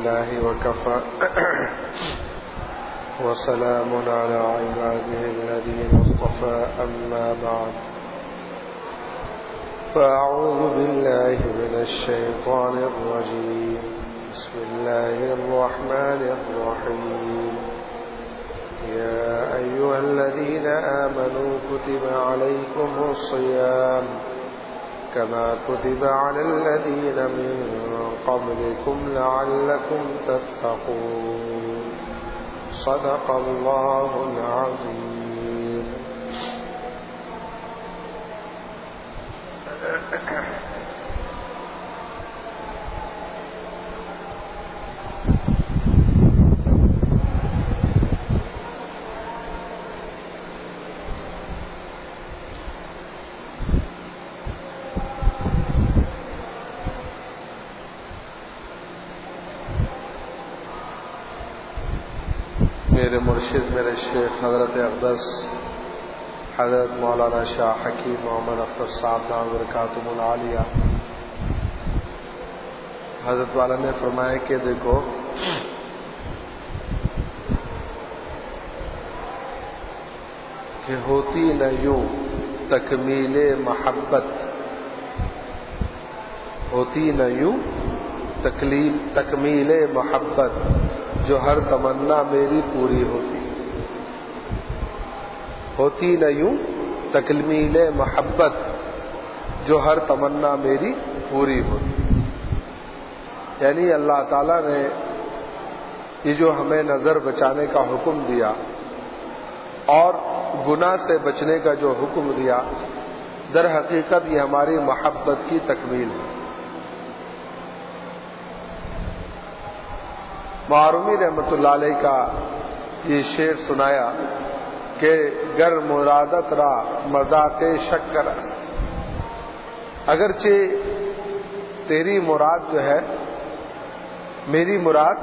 الله وكفى وسلام على عباده الذين اصطفى أما بعد فأعوذ بالله من الشيطان الرجيم بسم الله الرحمن الرحيم يا أيها الذين آمنوا كتب عليكم الصيام كما كتب على الذين من قبلكم لعلكم تتقون صدق الله العظيم. میرے مرشد میرے شیخ حضرت اقدس حضرت مولانا شاہ حکیم محمد اختر صاحب دامت برکاتہم العالیہ حضرت والا نے فرمایا کہ دیکھو کہ ہوتی نہ یوں تکمیل محبت، ہوتی نہ یوں تکمیل محبت جو ہر تمنا میری پوری ہوتی، ہوتی نہ یوں تکمیل محبت جو ہر تمنا میری پوری ہوتی. یعنی اللہ تعالیٰ نے یہ جو ہمیں نظر بچانے کا حکم دیا اور گناہ سے بچنے کا جو حکم دیا، در حقیقت یہ ہماری محبت کی تکمیل ہے. معرومی رحمت اللہ علیہ کا یہ شعر سنایا کہ گر مرادت را مذاق شکر است، اگرچہ تیری مراد جو ہے، میری مراد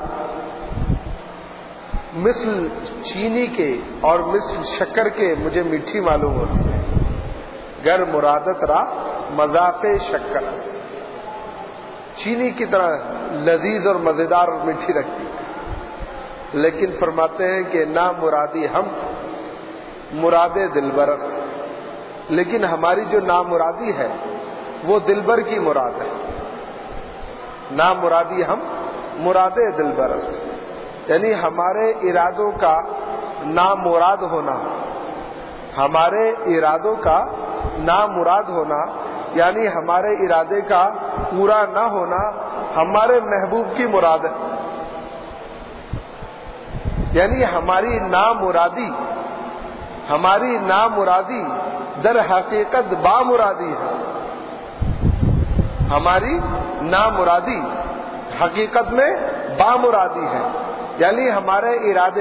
مثل چینی کے اور مثل شکر کے مجھے میٹھی معلوم ہوتی ہے. گر مرادت را مذاق شکر است، چینی کی طرح لذیذ اور مزیدار اور میٹھی رکھتی ہے. لیکن فرماتے ہیں کہ نہ مرادی ہم مراد دلبر است، لیکن ہماری جو نامرادی ہے وہ دلبر کی مراد ہے. نہ مرادی ہم مراد دلبر است، یعنی ہمارے ارادوں کا نامراد ہونا، ہمارے ارادوں کا نامراد ہونا یعنی ہمارے ارادے کا پورا نہ ہونا ہمارے محبوب کی مراد ہے. یعنی ہماری نامرادی در حقیقت بامرادی ہے. ہماری نامرادی حقیقت میں بامرادی ہے، یعنی ہمارے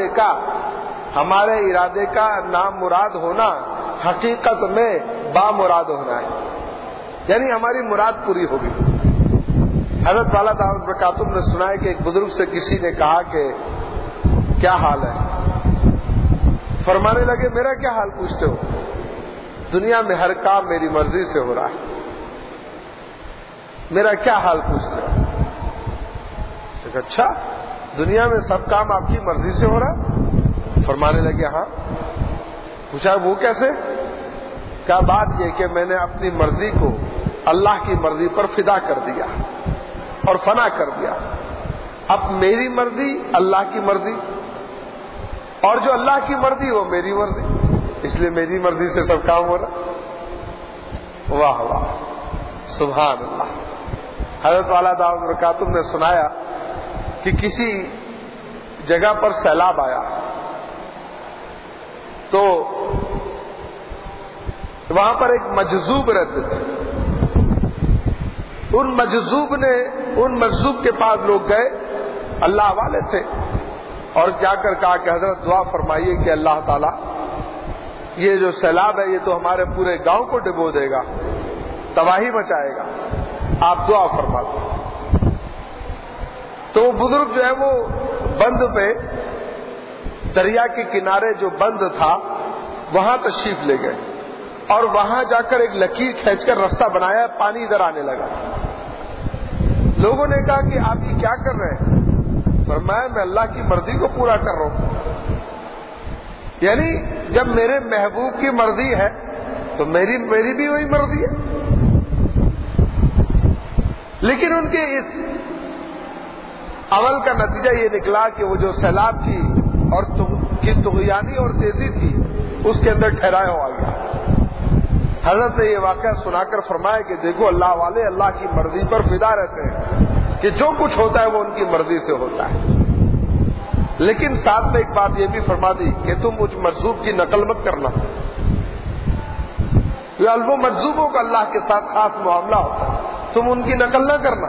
ارادے کا نامراد ہونا حقیقت میں بامراد ہونا ہے، یعنی ہماری مراد پوری ہوگی. حضرت والا دامت برکاتہم نے سنا ہے کہ ایک بزرگ سے کسی نے کہا کہ کیا حال ہے؟ فرمانے لگے میرا کیا حال پوچھتے ہو؟ دنیا میں ہر کام میری مرضی سے ہو رہا ہے، میرا کیا حال پوچھتے ہو؟ اچھا دنیا میں سب کام آپ کی مرضی سے ہو رہا ہے؟ فرمانے لگے ہاں. پوچھا وہ کیسے؟ کیا بات یہ کہ میں نے اپنی مرضی کو اللہ کی مرضی پر فدا کر دیا اور فنا کر دیا. اب میری مرضی اللہ کی مرضی اور جو اللہ کی مرضی وہ میری مرضی، اس لیے میری مرضی سے سب کام ہو رہا. واہ واہ سبحان اللہ. حضرت والا دامت برکاتہم نے سنایا کہ کسی جگہ پر سیلاب آیا تو وہاں پر ایک مجذوب رہتے تھے. ان مجذوب کے پاس لوگ گئے، اللہ والے تھے، اور جا کر کہا کہ حضرت دعا فرمائیے کہ اللہ تعالیٰ یہ جو سیلاب ہے یہ تو ہمارے پورے گاؤں کو ڈبو دے گا، تباہی مچائے گا، آپ دعا فرما دو. تو وہ بزرگ جو ہے وہ بند پہ دریا کے کنارے جو بند تھا وہاں تشریف لے گئے اور وہاں جا کر ایک لکیر کھینچ کر رستہ بنایا، پانی ادھر آنے لگا. لوگوں نے کہا کہ آپ یہ کیا کر رہے ہیں؟ فرمایا میں اللہ کی مرضی کو پورا کر رہا ہوں. یعنی جب میرے محبوب کی مرضی ہے تو میری بھی وہی مرضی ہے. لیکن ان کے اس عمل کا نتیجہ یہ نکلا کہ وہ جو سیلاب کی اور طغیانی اور تیزی تھی اس کے اندر ٹھہرایا ہوا گیا. حضرت نے یہ واقعہ سنا کر فرمایا کہ دیکھو اللہ والے اللہ کی مرضی پر فدا رہتے ہیں کہ جو کچھ ہوتا ہے وہ ان کی مرضی سے ہوتا ہے. لیکن ساتھ میں ایک بات یہ بھی فرما دی کہ تم مجھ مجذوب کی نقل مت کرنا. وہ مجذوبوں کا اللہ کے ساتھ خاص معاملہ ہوتا ہے, تم ان کی نقل نہ کرنا.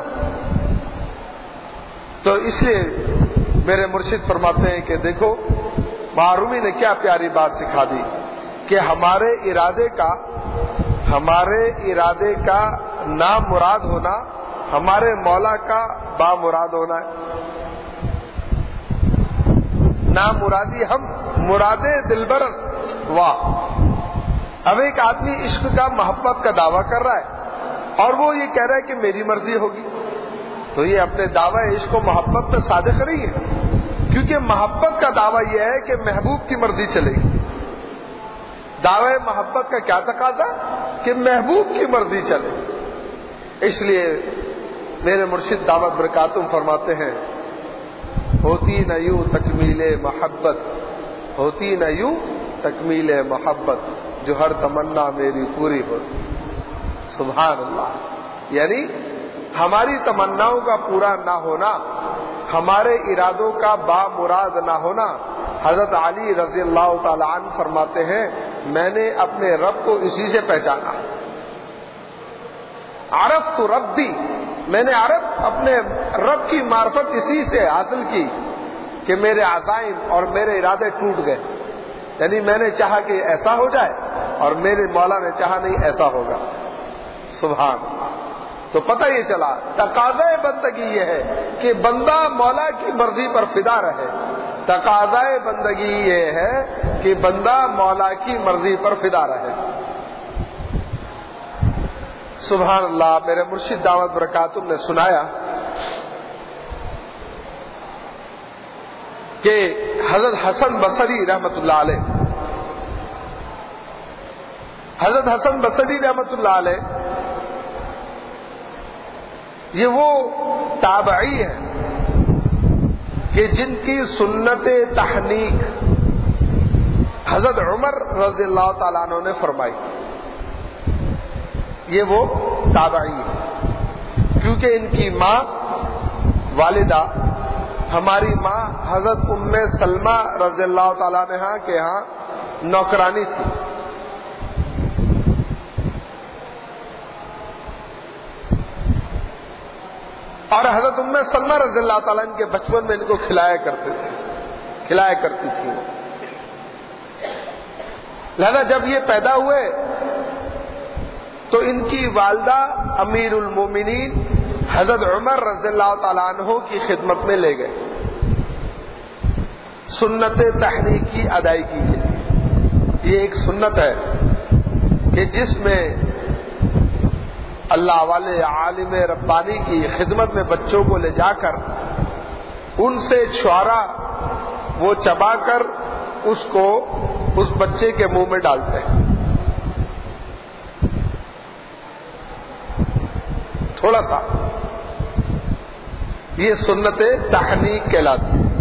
تو اس لیے میرے مرشد فرماتے ہیں کہ دیکھو معرومی نے کیا پیاری بات سکھا دی کہ ہمارے ارادے کا نامراد ہونا ہمارے مولا کا بامراد ہونا ہے. نامرادی ہم مرادے دلبر واہ. اب ایک آدمی عشق کا محبت کا دعویٰ کر رہا ہے اور وہ یہ کہہ رہا ہے کہ میری مرضی ہوگی, تو یہ اپنے دعوی عشق و محبت میں صادق نہیں ہے, کیونکہ محبت کا دعویٰ یہ ہے کہ محبوب کی مرضی چلے گی. دعوی محبت کا کیا تقاضا کہ محبوب کی مرضی چلے. اس لیے میرے مرشد دعوت برکاتم فرماتے ہیں ہوتی نہ یوں تکمیل محبت, ہوتی نہ یوں تکمیل محبت, جو ہر تمنا میری پوری ہوتی. سبحان اللہ. یعنی ہماری تمناؤں کا پورا نہ ہونا, ہمارے ارادوں کا بامراد نہ ہونا. حضرت علی رضی اللہ تعالی عنہ فرماتے ہیں میں نے اپنے رب کو اسی سے پہچانا. عرفت ربی, میں نے اپنے رب کی معرفت اسی سے حاصل کی کہ میرے عزائم اور میرے ارادے ٹوٹ گئے. یعنی میں نے چاہا کہ ایسا ہو جائے اور میرے مولا نے چاہا نہیں ایسا ہوگا. سبحان اللہ. تو پتہ یہ چلا تقاضۂ بندگی یہ ہے کہ بندہ مولا کی مرضی پر فدا رہے. تقاضۂ بندگی یہ ہے کہ بندہ مولا کی مرضی پر فدا رہے. سبحان اللہ. میرے مرشد دعوت برکاتم نے سنایا کہ حضرت حسن بصری رحمت اللہ علیہ, حضرت حسن بصری رحمت اللہ علیہ یہ وہ تابعی ہیں کہ جن کی سنت تحنیک حضرت عمر رضی اللہ تعالیٰ عنہ نے فرمائی. یہ وہ تابعی ہیں کیونکہ ان کی ماں والدہ ہماری ماں حضرت ام سلمہ رضی اللہ تعالیٰ عنہا کے ہاں نوکرانی تھی. اور حضرت ام سلمہ رضی اللہ تعالیٰ عنہ کے بچپن میں ان کو کھلایا کرتی تھی. لہذا جب یہ پیدا ہوئے تو ان کی والدہ امیر المومنین حضرت عمر رضی اللہ تعالیٰ عنہ کی خدمت میں لے گئے سنت تحنیک کی ادائیگی کے لیے. یہ ایک سنت ہے کہ جس میں اللہ والے عالم ربانی کی خدمت میں بچوں کو لے جا کر ان سے چھوارا وہ چبا کر اس بچے کے منہ میں ڈالتے ہیں. تھوڑا سا یہ سنت تحنیک کہلاتی ہے.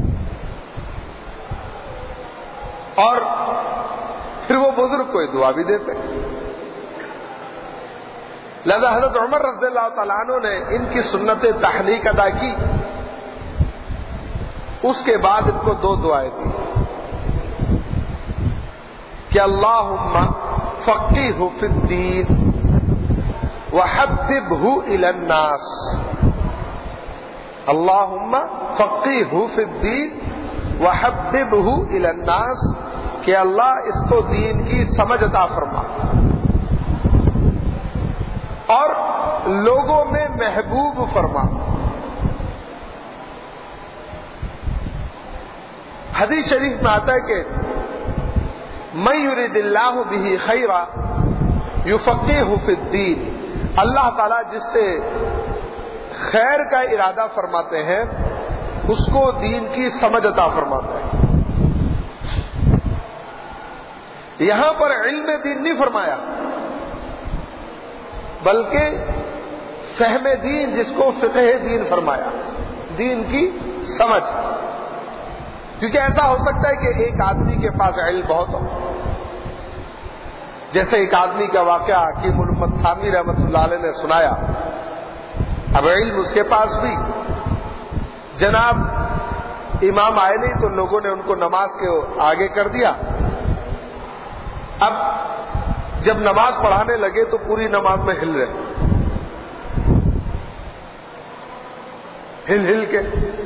اور پھر وہ بزرگ کو دعا بھی دیتے ہیں. لہذا حضرت عمر رضی اللہ تعالیٰ عنہ نے ان کی سنت تحنیک ادا کی. اس کے بعد ان کو 2 دعائیں دی کہ اللہم فقہہ فی الدین وحببہ الی الناس. اللہم فقہہ فی الدین وحببہ الی الناس, کہ اللہ اس کو دین کی سمجھ عطا فرما اور لوگوں میں محبوب فرما. حدیث شریف میں آتا ہے کہ من یرید اللہ بہ خیرا یفقہہ فی الدین, اللہ تعالیٰ جس سے خیر کا ارادہ فرماتے ہیں اس کو دین کی سمجھ عطا فرماتا ہے. یہاں پر علم دین نہیں فرمایا بلکہ فہم دین، جس کو فقہ دین فرمایا، دین کی سمجھ. کیونکہ ایسا ہو سکتا ہے کہ ایک آدمی کے پاس علم بہت ہو، جیسے ایک آدمی کا واقعہ حکیم الامت تھانوی رحمۃ اللہ علیہ نے سنایا. اب علم اس کے پاس بھی، جناب امام آئے نہیں تو لوگوں نے ان کو نماز کے آگے کر دیا. اب جب نماز پڑھانے لگے تو پوری نماز میں ہل رہے، ہل کے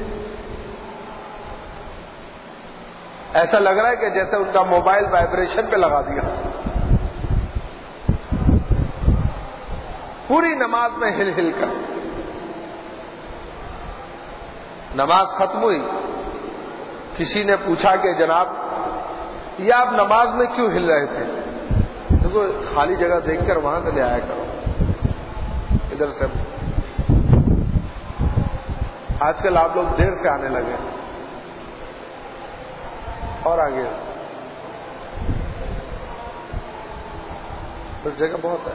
ایسا لگ رہا ہے کہ جیسے ان کا موبائل وائبریشن پہ لگا دیا. پوری نماز میں ہل کر نماز ختم ہوئی. کسی نے پوچھا کہ جناب یہ آپ نماز میں کیوں ہل رہے تھے؟ دیکھو خالی جگہ دیکھ کر وہاں سے لے آیا کرو، ادھر سے. آج کل آپ لوگ دیر سے آنے لگے اور آگے بس جگہ بہت ہے.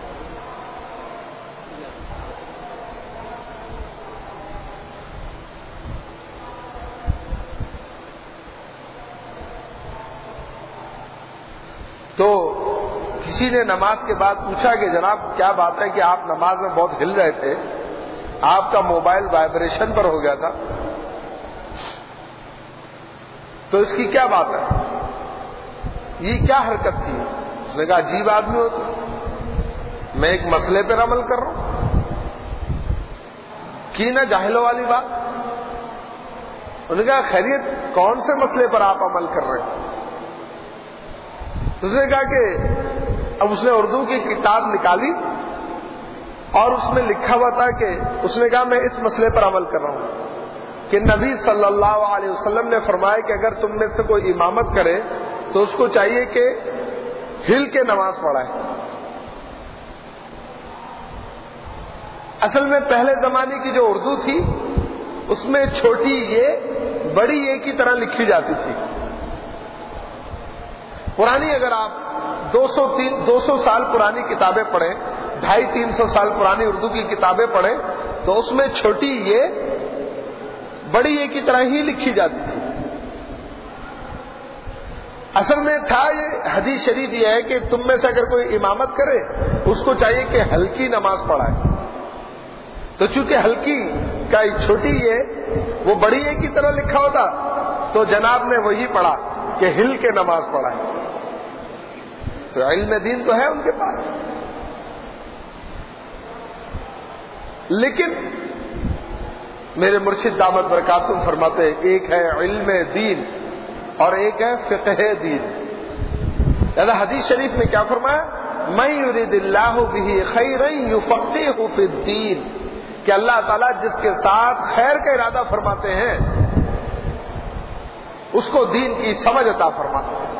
تو کسی نے نماز کے بعد پوچھا کہ جناب کیا بات ہے کہ آپ نماز میں بہت ہل رہے تھے، آپ کا موبائل وائبریشن پر ہو گیا تھا، تو اس کی کیا بات ہے، یہ کیا حرکت تھی؟ اس نے کہا عجیب آدمی ہو تو، میں ایک مسئلے پر عمل کر رہا ہوں، کی نہ جاہلوں والی بات. انہوں نے کہا خیریت کون سے مسئلے پر آپ عمل کر رہے ہیں؟ اس نے کہا کہ اب اس نے اردو کی کتاب نکالی اور اس میں لکھا ہوا تھا کہ اس نے کہا میں اس مسئلے پر عمل کر رہا ہوں کہ نبی صلی اللہ علیہ وسلم نے فرمایا کہ اگر تم میں سے کوئی امامت کرے تو اس کو چاہیے کہ ہل کے نماز پڑھائے. اصل میں پہلے زمانے کی جو اردو تھی اس میں چھوٹی یہ بڑی یہ کی طرح لکھی جاتی تھی. پرانی اگر آپ 200 سال پرانی کتابیں پڑھیں، 250-300 سال پرانی اردو کی کتابیں پڑھیں تو اس میں چھوٹی یہ بڑی یہ کی طرح ہی لکھی جاتی تھی. اصل میں تھا یہ حدیث شریف یہ ہے کہ تم میں سے اگر کوئی امامت کرے اس کو چاہیے کہ ہلکی نماز پڑھائے. تو چونکہ ہلکی کا چھوٹی یہ وہ بڑی یہ کی طرح لکھا ہوتا تو جناب نے وہی پڑھا کہ ہل کے نماز پڑھائے. تو علم دین تو ہے ان کے پاس، لیکن میرے مرشد دامت برکاتہم فرماتے ہیں ایک ہے علم دین اور ایک ہے فقہ دین. لہذا حدیث شریف میں کیا فرمایا؟ من یرید اللہ بہ خیرا یفقہہ فی الدین، کہ اللہ تعالیٰ جس کے ساتھ خیر کا ارادہ فرماتے ہیں اس کو دین کی سمجھ عطا فرماتے ہیں.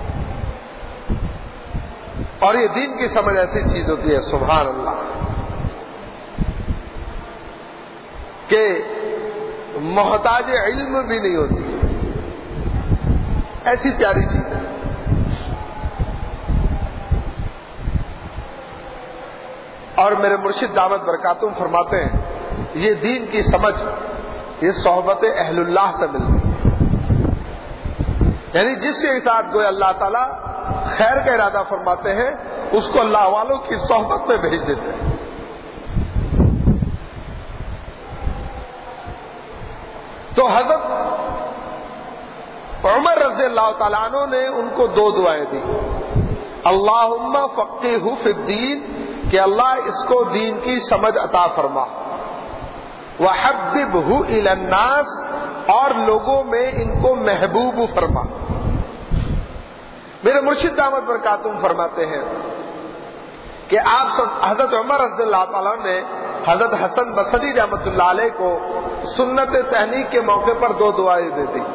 اور یہ دین کی سمجھ ایسی چیز ہوتی ہے سبحان اللہ کہ محتاج علم بھی نہیں ہوتی، ایسی پیاری چیز ہے. اور میرے مرشد دامت برکاتہم فرماتے ہیں یہ دین کی سمجھ یہ صحبت اہل اللہ سے ملتی ہے، یعنی جس کے ساتھ گویا اللہ تعالیٰ خیر کا ارادہ فرماتے ہیں اس کو اللہ والوں کی صحبت میں بھیج دیتے ہیں. تو حضرت عمر رضی اللہ تعالیٰ عنہ نے ان کو 2 دعائیں دی. اللہم فقہہ فی الدین، کہ اللہ اس کو دین کی سمجھ عطا فرما، وحببہ الی الناس، اور لوگوں میں ان کو محبوب فرما. میرے مرشد دامت برکاتہم فرماتے ہیں کہ آپ حضرت عمر رضی اللہ تعالیٰ نے حضرت حسن بصری رحمۃ اللہ علیہ کو سنت تہنیک کے موقع پر 2 دعائیں دے دی،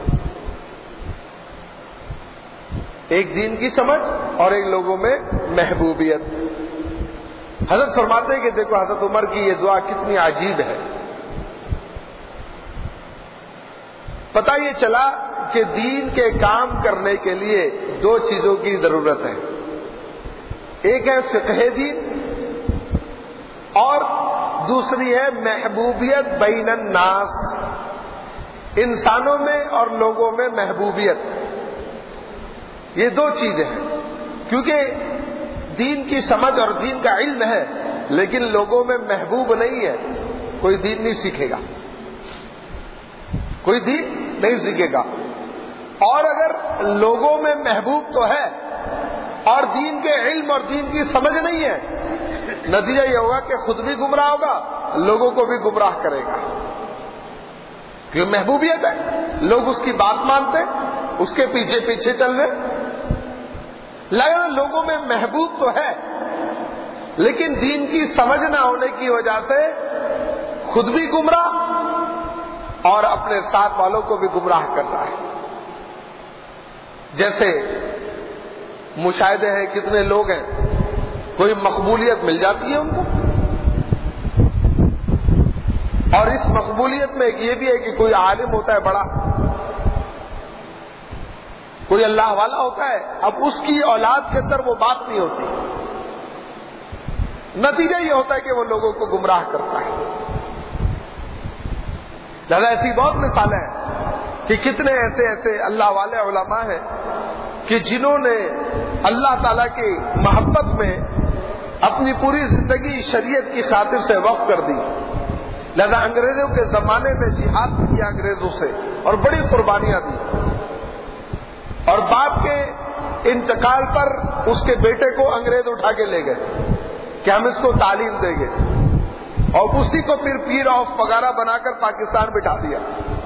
ایک دین کی سمجھ اور ایک لوگوں میں محبوبیت. حضرت فرماتے ہیں کہ دیکھو حضرت عمر کی یہ دعا کتنی عجیب ہے. پتہ یہ چلا کہ دین کے کام کرنے کے لیے دو چیزوں کی ضرورت ہے. ایک ہے فقہ دین اور دوسری ہے محبوبیت بین الناس، انسانوں میں اور لوگوں میں محبوبیت. یہ دو چیزیں ہیں، کیونکہ دین کی سمجھ اور دین کا علم ہے لیکن لوگوں میں محبوب نہیں ہے، کوئی دین نہیں سیکھے گا، کوئی دین نہیں سیکھے گا. اور اگر لوگوں میں محبوب تو ہے اور دین کے علم اور دین کی سمجھ نہیں ہے، نتیجہ یہ ہوگا کہ خود بھی گمراہ ہوگا، لوگوں کو بھی گمراہ کرے گا. کیونکہ محبوبیت ہے، لوگ اس کی بات مانتے، اس کے پیچھے پیچھے چل رہے. لگا لوگوں میں محبوب تو ہے لیکن دین کی سمجھ نہ ہونے کی وجہ سے خود بھی گمراہ اور اپنے ساتھ والوں کو بھی گمراہ کر رہا ہے. جیسے مشاہدے ہیں، کتنے لوگ ہیں کوئی مقبولیت مل جاتی ہے ان کو، اور اس مقبولیت میں یہ بھی ہے کہ کوئی عالم ہوتا ہے بڑا، کوئی اللہ والا ہوتا ہے، اب اس کی اولاد کے اندر وہ بات نہیں ہوتی. نتیجہ یہ ہوتا ہے کہ وہ لوگوں کو گمراہ کرتا ہے. لہذا ایسی بہت مثالیں ہیں کہ کتنے ایسے اللہ والے علماء ہیں کہ جنہوں نے اللہ تعالیٰ کی محبت میں اپنی پوری زندگی شریعت کی خاطر سے وقف کر دی. لہذا انگریزوں کے زمانے میں جہاد کیا انگریزوں سے اور بڑی قربانیاں دی، اور باپ کے انتقال پر اس کے بیٹے کو انگریز اٹھا کے لے گئے کہ ہم اس کو تعلیم دیں گے، اور اسی کو پھر پیر آف پگارا بنا کر پاکستان بٹھا دیا.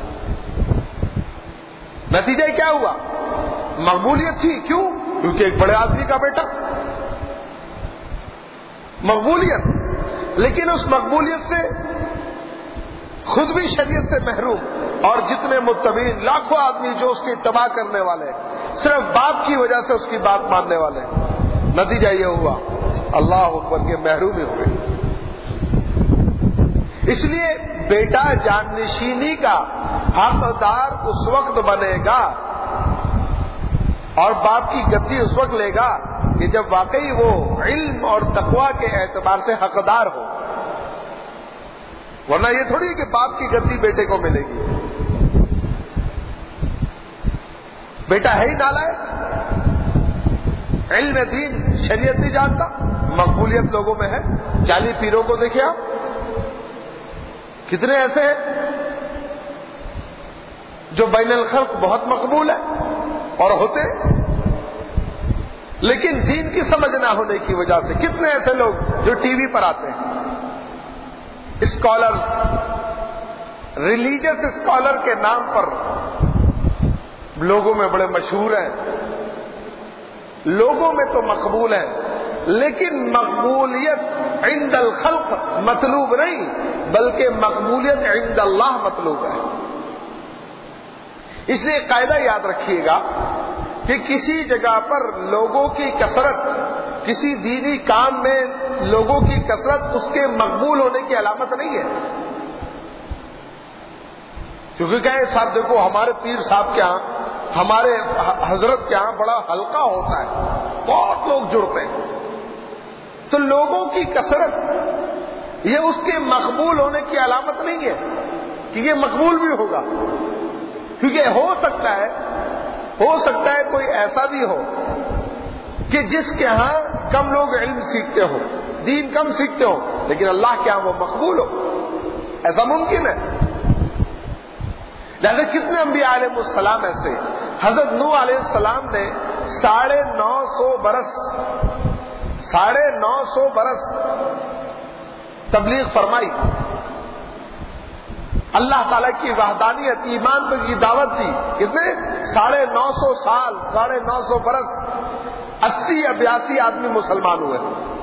نتیجہ کیا ہوا؟ مقبولیت تھی. کیوں؟ کیونکہ ایک بڑے آدمی کا بیٹا. مقبولیت، لیکن اس مقبولیت سے خود بھی شریعت سے محروم، اور جتنے متبعین لاکھوں آدمی جو اس کی اتباع کرنے والے صرف باپ کی وجہ سے اس کی بات ماننے والے. نتیجہ یہ ہوا اللہ اکبر کے محروم ہی ہوئے. اس لیے بیٹا جانشینی کا حقدار اس وقت بنے گا اور باپ کی گدی اس وقت لے گا کہ جب واقعی وہ علم اور تقوی کے اعتبار سے حقدار ہو. ورنہ یہ تھوڑی کہ باپ کی گدی بیٹے کو ملے گی. بیٹا ہے ہی نالائق، علم دین شریعت نہیں جانتا، مقبولیت لوگوں میں ہے. جعلی پیروں کو دیکھیں آپ، کتنے ایسے ہیں جو بین الخلق بہت مقبول ہیں اور ہوتے، لیکن دین کی سمجھ نہ ہونے کی وجہ سے. کتنے ایسے لوگ جو ٹی وی پر آتے ہیں، اسکالرز، ریلیجس اسکالر کے نام پر لوگوں میں بڑے مشہور ہیں، لوگوں میں تو مقبول ہیں، لیکن مقبولیت عند الخلق مطلوب نہیں بلکہ مقبولیت عند اللہ مطلوب ہے. اس لیے قاعدہ یاد رکھیے گا کہ کسی جگہ پر لوگوں کی کثرت، کسی دینی کام میں لوگوں کی کثرت اس کے مقبول ہونے کی علامت نہیں ہے. کیونکہ کہیں صاحب دیکھو ہمارے پیر صاحب کے ہاں، ہمارے حضرت کے ہاں بڑا ہلکا ہوتا ہے، بہت لوگ جڑتے ہیں. تو لوگوں کی کثرت یہ اس کے مقبول ہونے کی علامت نہیں ہے کہ یہ مقبول بھی ہوگا. کیونکہ ہو سکتا ہے کوئی ایسا بھی ہو کہ جس کے ہاں کم لوگ علم سیکھتے ہو، دین کم سیکھتے ہو، لیکن اللہ کے ہاں وہ مقبول ہو. ایسا ممکن ہے. لہذا کتنے انبیاء علیہ السلام ایسے، حضرت نوح علیہ السلام نے 950 برس تبلیغ فرمائی، اللہ تعالیٰ کی وحدانیت، ایمان پر کی دعوت دی. کتنے؟ 950 سال، 950 برس، 80-82 آدمی مسلمان ہوئے.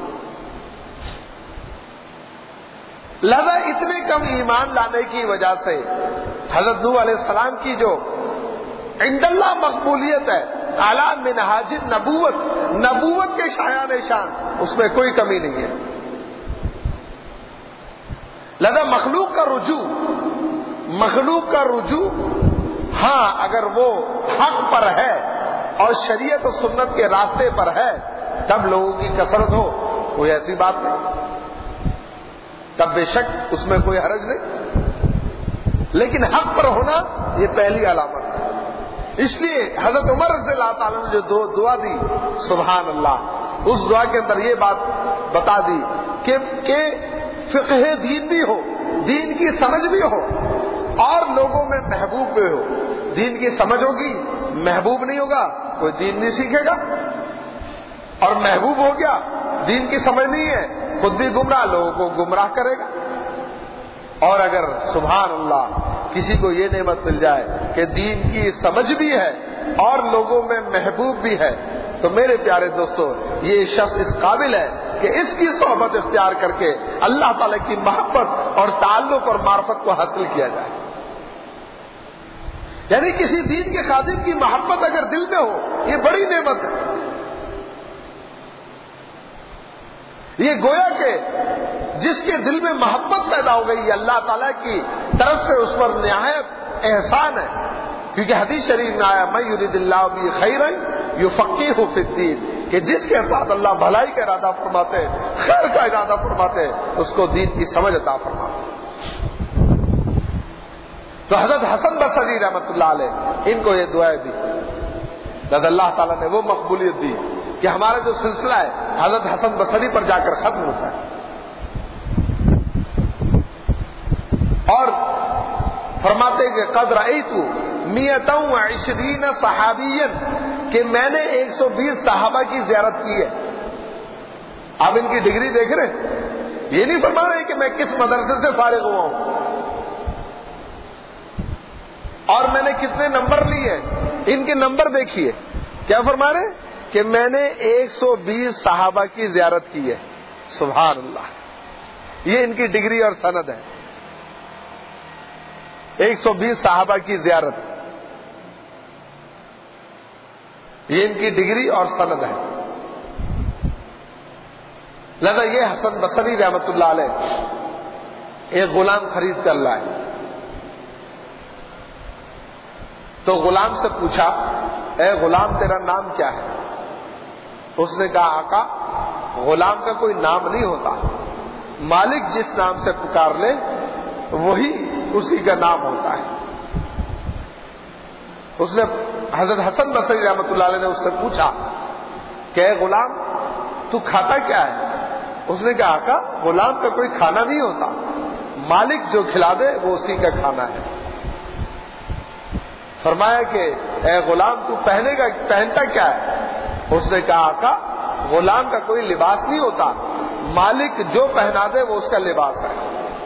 لہذا اتنے کم ایمان لانے کی وجہ سے حضرت نوح علیہ السلام کی جو عند اللہ مقبولیت ہے، اعلیٰ منہاج نبوت کے شایان شان، اس میں کوئی کمی نہیں ہے. لہذا مخلوق کا رجوع ہاں اگر وہ حق پر ہے اور شریعت و سنت کے راستے پر ہے تب لوگوں کی کثرت ہو، کوئی ایسی بات نہیں، تب بے شک اس میں کوئی حرج نہیں، لیکن حق پر ہونا یہ پہلی علامت ہے۔ اس لیے حضرت عمر رضی اللہ تعالیٰ نے جو دعا دی سبحان اللہ، اس دعا کے اندر یہ بات بتا دی کہ فقہ دین بھی ہو، دین کی سمجھ بھی ہو اور لوگوں میں محبوب بھی ہو۔ دین کی سمجھ ہوگی، محبوب نہیں ہوگا، کوئی دین نہیں سیکھے گا، اور محبوب ہو گیا دین کی سمجھ نہیں ہے، خود بھی گمراہ، لوگوں کو گمراہ کرے گا۔ اور اگر سبحان اللہ کسی کو یہ نعمت مل جائے کہ دین کی سمجھ بھی ہے اور لوگوں میں محبوب بھی ہے، تو میرے پیارے دوستو یہ شخص اس قابل ہے کہ اس کی صحبت اختیار کر کے اللہ تعالی کی محبت اور تعلق اور معرفت کو حاصل کیا جائے۔ یعنی کسی دین کے خادم کی محبت اگر دل میں ہو، یہ بڑی نعمت ہے۔ یہ گویا کہ جس کے دل میں محبت پیدا ہو گئی، اللہ تعالیٰ کی طرف سے اس پر نہایت احسان ہے، کیونکہ حدیث شریف میں آیا من یرید اللہ بہ خیرا یفقہہ فی الدین، کہ جس کے ساتھ اللہ بھلائی کا ارادہ فرماتے ہیں، خیر کا ارادہ فرماتے ہیں، اس کو دین کی سمجھ عطا فرماتے ہیں۔ تو حضرت حسن بصری رحمۃ اللہ علیہ ان کو یہ دعائیں دی، جب اللہ تعالیٰ نے وہ مقبولیت دی کہ ہمارا جو سلسلہ ہے حضرت حسن بصری پر جا کر ختم ہوتا ہے۔ اور فرماتے کہ قد رأیت 120 صحابیا، کہ میں نے 120 صحابہ کی زیارت کی ہے۔ آپ ان کی ڈگری دیکھ رہے ہیں، یہ نہیں فرما رہے کہ میں کس مدرسے سے فارغ ہوا ہوں اور میں نے کتنے نمبر لیے، ان کے نمبر دیکھیے، کیا فرما رہے کہ میں نے 120 صحابہ کی زیارت کی ہے۔ سبحان اللہ، یہ ان کی ڈگری اور سند ہے، 120 صحابہ کی زیارت، یہ ان کی ڈگری اور سند ہے۔ لہذا یہ حسن بصری رحمۃ اللہ علیہ ایک غلام خرید کر لائے، تو غلام سے پوچھا اے غلام تیرا نام کیا ہے؟ اس نے کہا آقا غلام کا کوئی نام نہیں ہوتا، مالک جس نام سے پکار لے وہی اسی کا نام ہوتا ہے۔ اس نے حضرت حسن بصری رحمۃ اللہ علیہ نے اس سے پوچھا کہ اے غلام تو کھاتا کیا ہے؟ اس نے کہا آقا غلام کا کوئی کھانا نہیں ہوتا، مالک جو کھلا دے وہ اسی کا کھانا ہے۔ فرمایا کہ اے غلام تو پہنتا کیا ہے؟ اس نے کہا آقا غلام کا کوئی لباس نہیں ہوتا، مالک جو پہنا دے وہ اس کا لباس ہے۔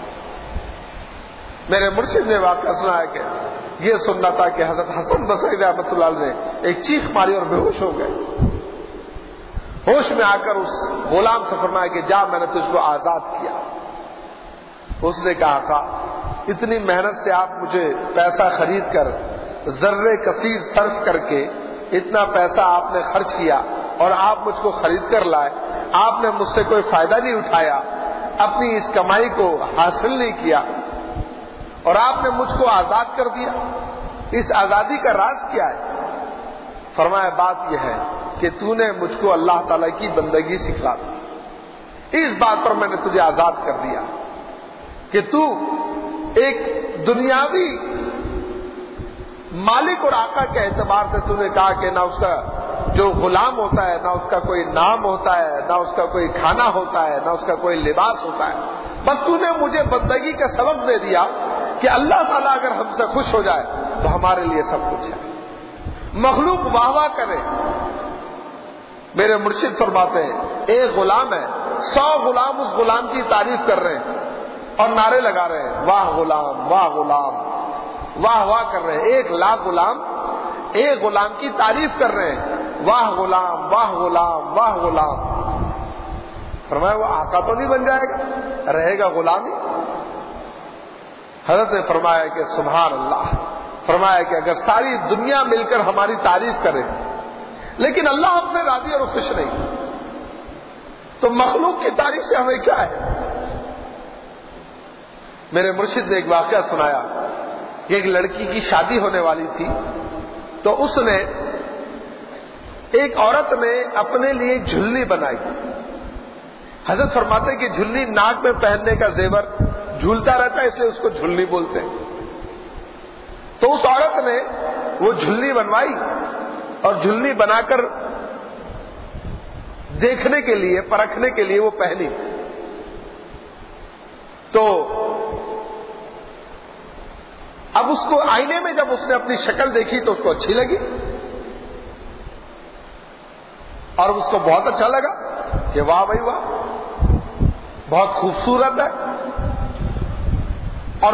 میرے مرشد نے واقعہ سنا ہے کہ یہ سننا تھا کہ حضرت حسن بصری رحمۃ اللہ علیہ نے ایک چیخ ماری اور بے ہوش ہو گئے۔ ہوش میں آ کر اس غلام سے فرمایا کہ جا میں نے تجھ کو آزاد کیا۔ اس نے کہا آقا اتنی محنت سے آپ مجھے پیسہ خرید کر، ذرے کثیر صرف کر کے اتنا پیسہ آپ نے خرچ کیا اور آپ مجھ کو خرید کر لائے، آپ نے مجھ سے کوئی فائدہ نہیں اٹھایا، اپنی اس کمائی کو حاصل نہیں کیا اور آپ نے مجھ کو آزاد کر دیا، اس آزادی کا راز کیا ہے؟ فرمایا بات یہ ہے کہ تو نے مجھ کو اللہ تعالیٰ کی بندگی سکھلا دی، اس بات پر میں نے تجھے آزاد کر دیا کہ تو ایک دنیاوی مالک اور آقا کے اعتبار سے تو نے کہا کہ نہ اس کا جو غلام ہوتا ہے، نہ اس کا کوئی نام ہوتا ہے، نہ اس کا کوئی کھانا ہوتا ہے، نہ اس کا کوئی لباس ہوتا ہے، بس تو نے مجھے بندگی کا سبب دے دیا کہ اللہ تعالیٰ اگر ہم سے خوش ہو جائے تو ہمارے لیے سب کچھ ہے۔ مخلوق واہ واہ کرے، میرے مرشد فرماتے ہیں ایک غلام ہے، 100 غلام اس غلام کی تعریف کر رہے ہیں اور نعرے لگا رہے ہیں واہ غلام واہ غلام، واہ واہ کر رہے ہیں، 1,00,000 غلام ایک غلام کی تعریف کر رہے ہیں، واہ غلام واہ غلام واہ غلام۔ فرمایا وہ آقا تو نہیں بن جائے گا، رہے گا غلام ہی۔ حضرت نے فرمایا کہ سبحان اللہ، فرمایا کہ اگر ساری دنیا مل کر ہماری تعریف کرے لیکن اللہ ہم سے راضی اور خوش نہیں، تو مخلوق کی تعریف سے ہمیں کیا ہے؟ میرے مرشد نے ایک واقعہ سنایا، ایک لڑکی کی شادی ہونے والی تھی، تو اس نے ایک عورت نے اپنے لیے جھلنی بنائی. حضرت فرماتے کہ جھلنی ناک میں پہننے کا زیور جھولتا رہتا ہے، اس لیے اس کو جھلنی بولتے ہیں. تو اس عورت نے وہ جھلنی بنوائی اور جھلنی بنا کر دیکھنے کے لیے، پرکھنے کے لیے وہ پہنی. تو اب اس کو آئینے میں جب اس نے اپنی شکل دیکھی تو اس کو اچھی لگی اور اس کو بہت اچھا لگا کہ واہ بھائی واہ، بہت خوبصورت ہے. اور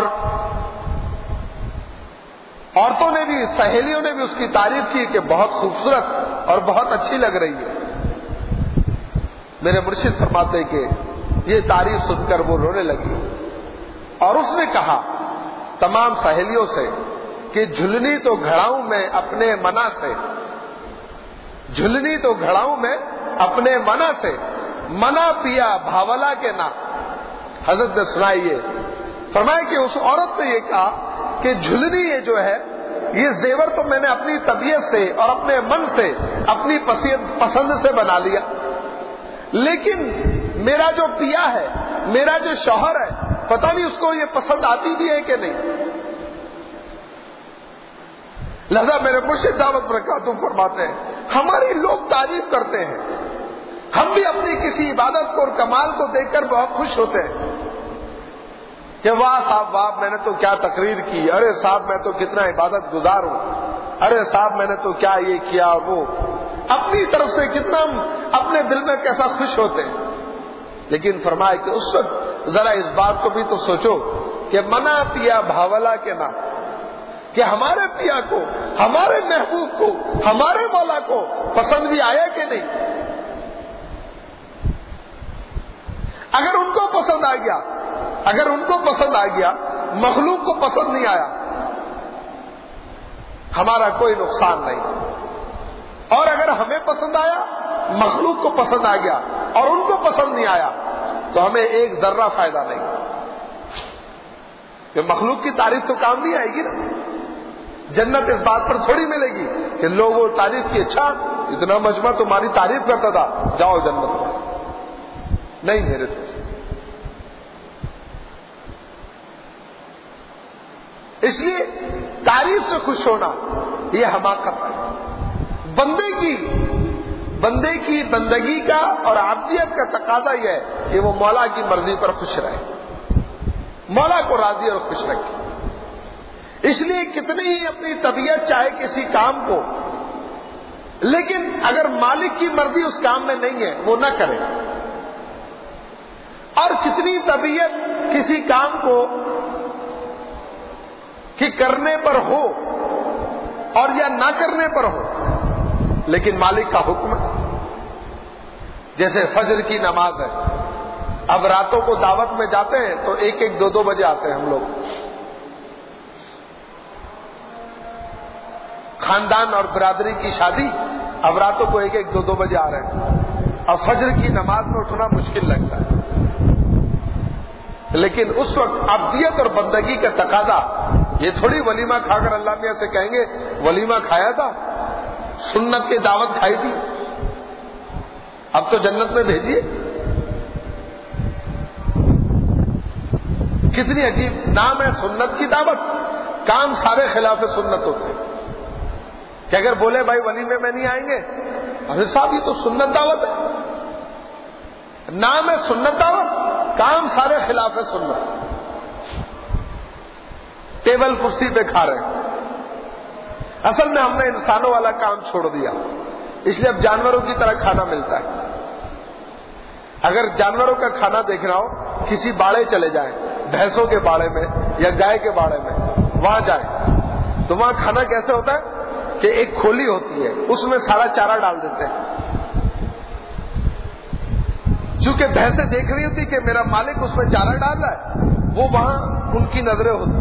عورتوں نے بھی، سہیلیوں نے بھی اس کی تعریف کی کہ بہت خوبصورت اور بہت اچھی لگ رہی ہے. میرے مرشد فرماتے کہ یہ تعریف سن کر وہ رونے لگی اور اس نے کہا تمام سہیلیوں سے کہ جھلنی تو گھڑاؤں میں اپنے منع سے، جھلنی تو گھڑاؤں میں اپنے منع سے، منع پیا بھاولا کے نا. حضرت نے سنائیے، فرمائے کہ اس عورت نے یہ کہا کہ جھلنی یہ جو ہے، یہ زیور تو میں نے اپنی طبیعت سے اور اپنے من سے، اپنی پسند سے بنا لیا، لیکن میرا جو پیا ہے، میرا جو شوہر ہے، پتہ نہیں اس کو یہ پسند آتی بھی ہے کہ نہیں. لہذا میرے مرشد دعوت برکاتہ فرماتے ہیں ہماری لوگ تعریف کرتے ہیں، ہم بھی اپنی کسی عبادت کو اور کمال کو دیکھ کر بہت خوش ہوتے ہیں کہ واہ صاحب واہ، میں نے تو کیا تقریر کی، ارے صاحب میں تو کتنا عبادت گزار ہوں، ارے صاحب میں نے تو کیا یہ کیا وہ، اپنی طرف سے کتنا اپنے دل میں کیسا خوش ہوتے ہیں. لیکن فرمائے کہ اس وقت ذرا اس بات کو بھی تو سوچو کہ منع پیا بھاولا کے نا، کہ ہمارے پیا کو، ہمارے محبوب کو، ہمارے مولا کو پسند بھی آیا کہ نہیں. اگر ان کو پسند آ گیا، اگر ان کو پسند آ گیا، مخلوق کو پسند نہیں آیا، ہمارا کوئی نقصان نہیں. اور اگر ہمیں پسند آیا، مخلوق کو پسند آ گیا اور ان کو پسند نہیں آیا، تو ہمیں ایک ذرہ فائدہ نہیں. کہ مخلوق کی تعریف تو کام نہیں آئے گی نا. جنت اس بات پر تھوڑی ملے گی کہ لوگوں تعریف کی، اچھا اتنا مجمع تمہاری تعریف کرتا تھا، جاؤ جنت میں. نہیں میرے دوست، اس لیے تعریف سے خوش ہونا یہ حماقت ہے. بندے کی بندگی کا اور عبدیت کا تقاضا یہ ہے کہ وہ مولا کی مرضی پر خوش رہے، مولا کو راضی اور خوش رکھے. اس لیے کتنی ہی اپنی طبیعت چاہے کسی کام کو، لیکن اگر مالک کی مرضی اس کام میں نہیں ہے وہ نہ کرے. اور کتنی طبیعت کسی کام کو کہ کرنے پر ہو اور یا نہ کرنے پر ہو، لیکن مالک کا حکم ہے. جیسے فجر کی نماز ہے، اب راتوں کو دعوت میں جاتے ہیں تو 1-2 بجے آتے ہیں ہم لوگ. خاندان اور برادری کی شادی، اب راتوں کو 1-2 بجے آ رہے ہیں. اب فجر کی نماز میں اٹھنا مشکل لگتا ہے، لیکن اس وقت عبدیت اور بندگی کا تقاضا. یہ تھوڑی ولیمہ کھا کر اللہ میاں سے کہیں گے ولیمہ کھایا تھا، سنت کی دعوت کھائی تھی، اب تو جنت میں بھیجیے. کتنی عجیب نام ہے سنت کی دعوت. کام سارے خلاف سنت ہوتے ہیں کہ اگر بولے بھائی ولیمے میں نہیں آئیں گے، ارے صاحب یہ تو سنت دعوت ہے. نام ہے سنت دعوت، کام سارے خلاف سنت. ٹیبل کرسی پہ کھا رہے ہیں. اصل میں ہم نے انسانوں والا کام چھوڑ دیا، اس لیے اب جانوروں کی طرح کھانا ملتا ہے. اگر جانوروں کا کھانا دیکھنا ہو، کسی باڑے چلے جائیں، بھینسوں کے باڑے میں یا گائے کے باڑے میں، وہاں جائیں تو وہاں کھانا کیسے ہوتا ہے کہ ایک کھولی ہوتی ہے، اس میں سارا چارہ ڈال دیتے ہیں. چونکہ بھینسیں دیکھ رہی ہوتی کہ میرا مالک اس میں چارہ ڈال رہا ہے، وہ وہاں ان کی نظریں ہوتی.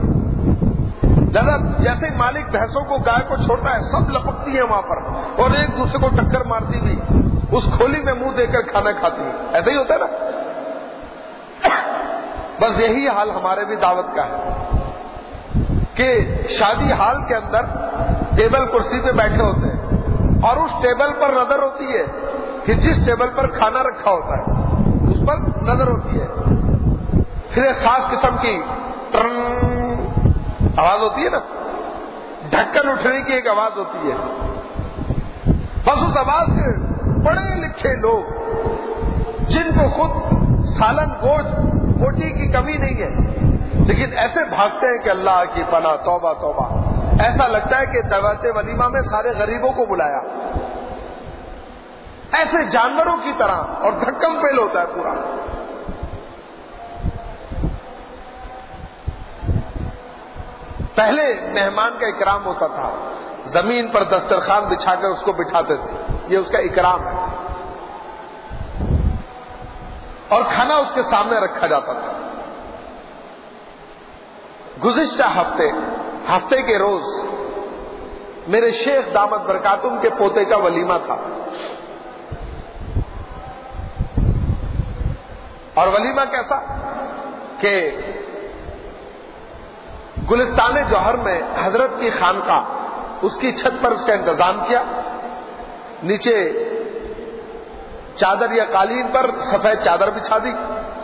جیسے مالک بھینسوں کو، گائے کو چھوڑتا ہے، سب لپکتی ہیں وہاں پر اور ایک دوسرے کو ٹکر مارتی ہوئی اس کھولی میں منہ دے کر کھانا کھاتی ہیں. ایسا ہی ہوتا ہے نا. بس یہی حال ہمارے بھی دعوت کا ہے. کہ شادی ہال کے اندر ٹیبل کرسی پہ بیٹھے ہوتے ہیں اور اس ٹیبل پر نظر ہوتی ہے کہ جس ٹیبل پر کھانا رکھا ہوتا ہے اس پر نظر ہوتی ہے. پھر ایک خاص قسم کی ٹرن آواز ہوتی ہے نا, ڈھکن اٹھنے کی ایک آواز ہوتی ہے. بس اس آواز سے پڑھے لکھے لوگ جن کو خود سالن گوشت روٹی کی کمی نہیں ہے لیکن ایسے بھاگتے ہیں کہ اللہ کی پناہ, توبہ توبہ. ایسا لگتا ہے کہ دعوت ولیمہ میں سارے غریبوں کو بلایا, ایسے جانوروں کی طرح, اور دھکم پیل ہوتا ہے پورا. پہلے مہمان کا اکرام ہوتا تھا, زمین پر دسترخوان بچھا کر اس کو بٹھاتے تھے, یہ اس کا اکرام ہے, اور کھانا اس کے سامنے رکھا جاتا تھا. گزشتہ ہفتے کے روز میرے شیخ دامت برکاتہم کے پوتے کا ولیمہ تھا, اور ولیمہ کیسا کہ گلستان جوہر میں حضرت کی خانقاہ, اس کی چھت پر اس کا انتظام کیا. نیچے چادر یا قالین پر سفید چادر بچھا دی,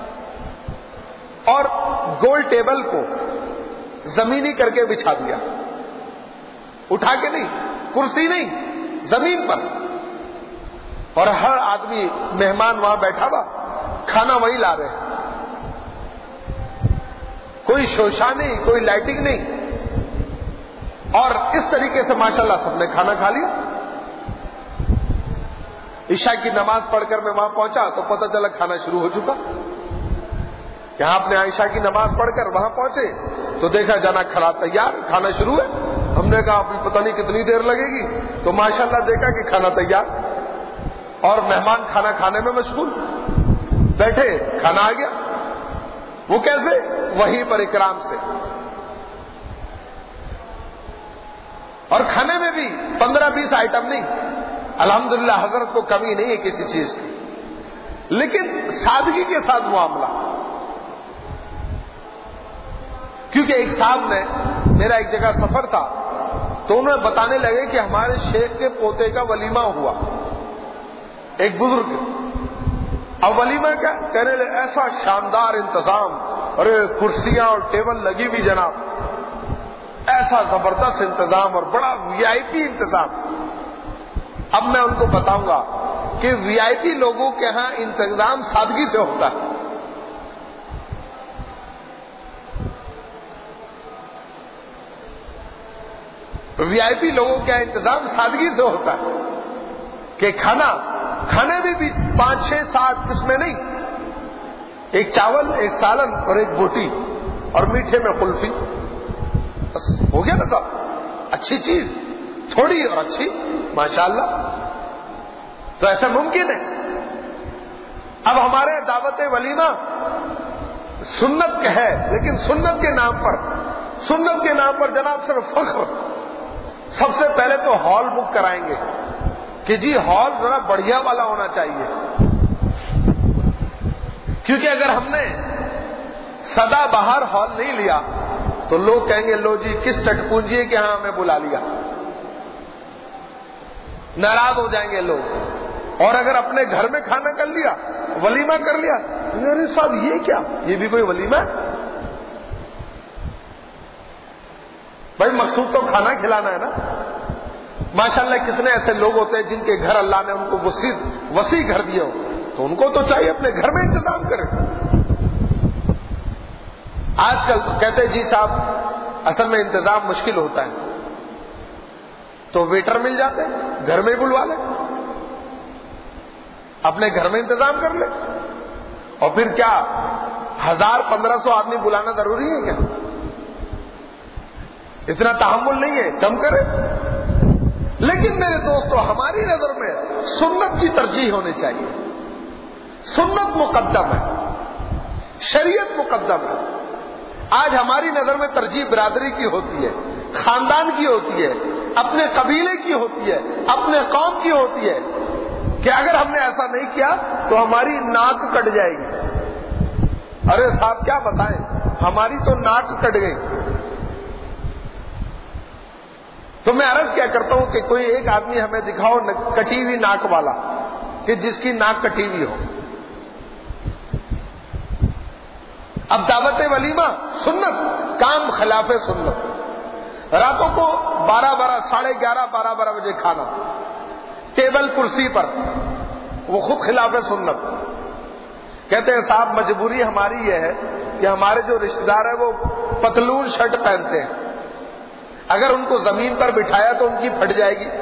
اور گول ٹیبل کو زمینی کر کے بچھا دیا, اٹھا کے نہیں, کرسی نہیں, زمین پر. اور ہر آدمی مہمان وہاں بیٹھا ہوا, کھانا وہی لا رہے, کوئی شوشا نہیں, کوئی لائٹنگ نہیں, اور اس طریقے سے ماشاءاللہ سب نے کھانا کھا لیا. عشاء کی نماز پڑھ کر میں وہاں پہنچا تو پتہ چلا کھانا شروع ہو چکا. یہاں آپ نے عشاء کی نماز پڑھ کر وہاں پہنچے تو دیکھا جانا کھانا تیار, کھانا شروع ہے. ہم نے کہا ابھی پتہ نہیں کتنی دیر لگے گی, تو ماشاءاللہ دیکھا کہ کھانا تیار, اور مہمان کھانا کھانے میں مشغول, بیٹھے کھانا آ گیا. وہ کیسے؟ وہیں پر اکرام سے. اور کھانے میں بھی 15-20 آئٹم نہیں, الحمدللہ حضرت کو کمی نہیں ہے کسی چیز کی, لیکن سادگی کے ساتھ معاملہ. کیونکہ ایک صاحب نے, میرا ایک جگہ سفر تھا, تو انہیں بتانے لگے کہ ہمارے شیخ کے پوتے کا ولیمہ ہوا, ایک بزرگ. اب ولیمہ کیا کہنے لگے, ایسا شاندار انتظام, ارے کرسیاں اور ٹیبل لگی ہوئی جناب, ایسا زبردست انتظام اور بڑا وی آئی پی انتظام. اب میں ان کو بتاؤں گا کہ وی آئی پی لوگوں کے ہاں انتظام سادگی سے ہوتا ہے. وی آئی پی لوگوں کا انتظام سادگی سے ہوتا ہے کہ کھانے میں بھی 5-6-7 قسمیں نہیں, ایک چاول, ایک سالن اور ایک بوٹی, اور میٹھے میں قلفی, بس ہو گیا نا صاحب. اچھی چیز, تھوڑی اور اچھی, ماشاءاللہ. تو ایسا ممکن ہے. اب ہمارے دعوت ولیمہ سنت کا ہے, لیکن سنت کے نام پر جناب صرف فخر. سب سے پہلے تو ہال بک کرائیں گے کہ جی ہال ذرا بڑھیا والا ہونا چاہیے, کیونکہ اگر ہم نے سدا بہار ہال نہیں لیا تو لوگ کہیں گے لو جی کس چٹپونجی کے ہاں ہمیں بلا لیا, ناراض ہو جائیں گے لوگ. اور اگر اپنے گھر میں کھانا کر لیا, ولیمہ کر لیا, ارے صاحب یہ کیا, یہ بھی کوئی ولیمہ ہے؟ بھائی مقصود تو کھانا کھلانا ہے نا. ماشاءاللہ کتنے ایسے لوگ ہوتے ہیں جن کے گھر اللہ نے ان کو وسیع گھر دیا ہو, تو ان کو تو چاہیے اپنے گھر میں انتظام کریں. آج کل تو کہتے جی صاحب اصل میں انتظام مشکل ہوتا ہے, تو ویٹر مل جاتے ہیں, گھر میں بلوا لیں, اپنے گھر میں انتظام کر لیں. اور پھر کیا 1000-1500 آدمی بلانا ضروری ہے کیا؟ اتنا تحمل نہیں ہے, کم کرے. لیکن میرے دوستو, ہماری نظر میں سنت کی ترجیح ہونی چاہیے. سنت مقدم ہے, شریعت مقدم ہے. آج ہماری نظر میں ترجیح برادری کی ہوتی ہے, خاندان کی ہوتی ہے, اپنے قبیلے کی ہوتی ہے, اپنے قوم کی ہوتی ہے, کہ اگر ہم نے ایسا نہیں کیا تو ہماری ناک کٹ جائے گی. ارے صاحب کیا بتائیں, ہماری تو ناک کٹ گئی. تو میں عرض کیا کرتا ہوں کہ کوئی ایک آدمی ہمیں دکھاؤ کٹی ہوئی ناک والا، کہ جس کی ناک کٹی ہوئی ہو۔ اب دعوت ولیمہ سنت، کام خلاف سنت، راتوں کو 12 ساڑھے 11 12 بجے کھانا، ٹیبل کرسی پر، وہ خود خلاف سنت۔ کہتے ہیں صاحب مجبوری ہماری یہ ہے کہ ہمارے جو رشتہ دار ہیں وہ پتلون شرٹ پہنتے ہیں، اگر ان کو زمین پر بٹھایا تو ان کی پھٹ جائے گی،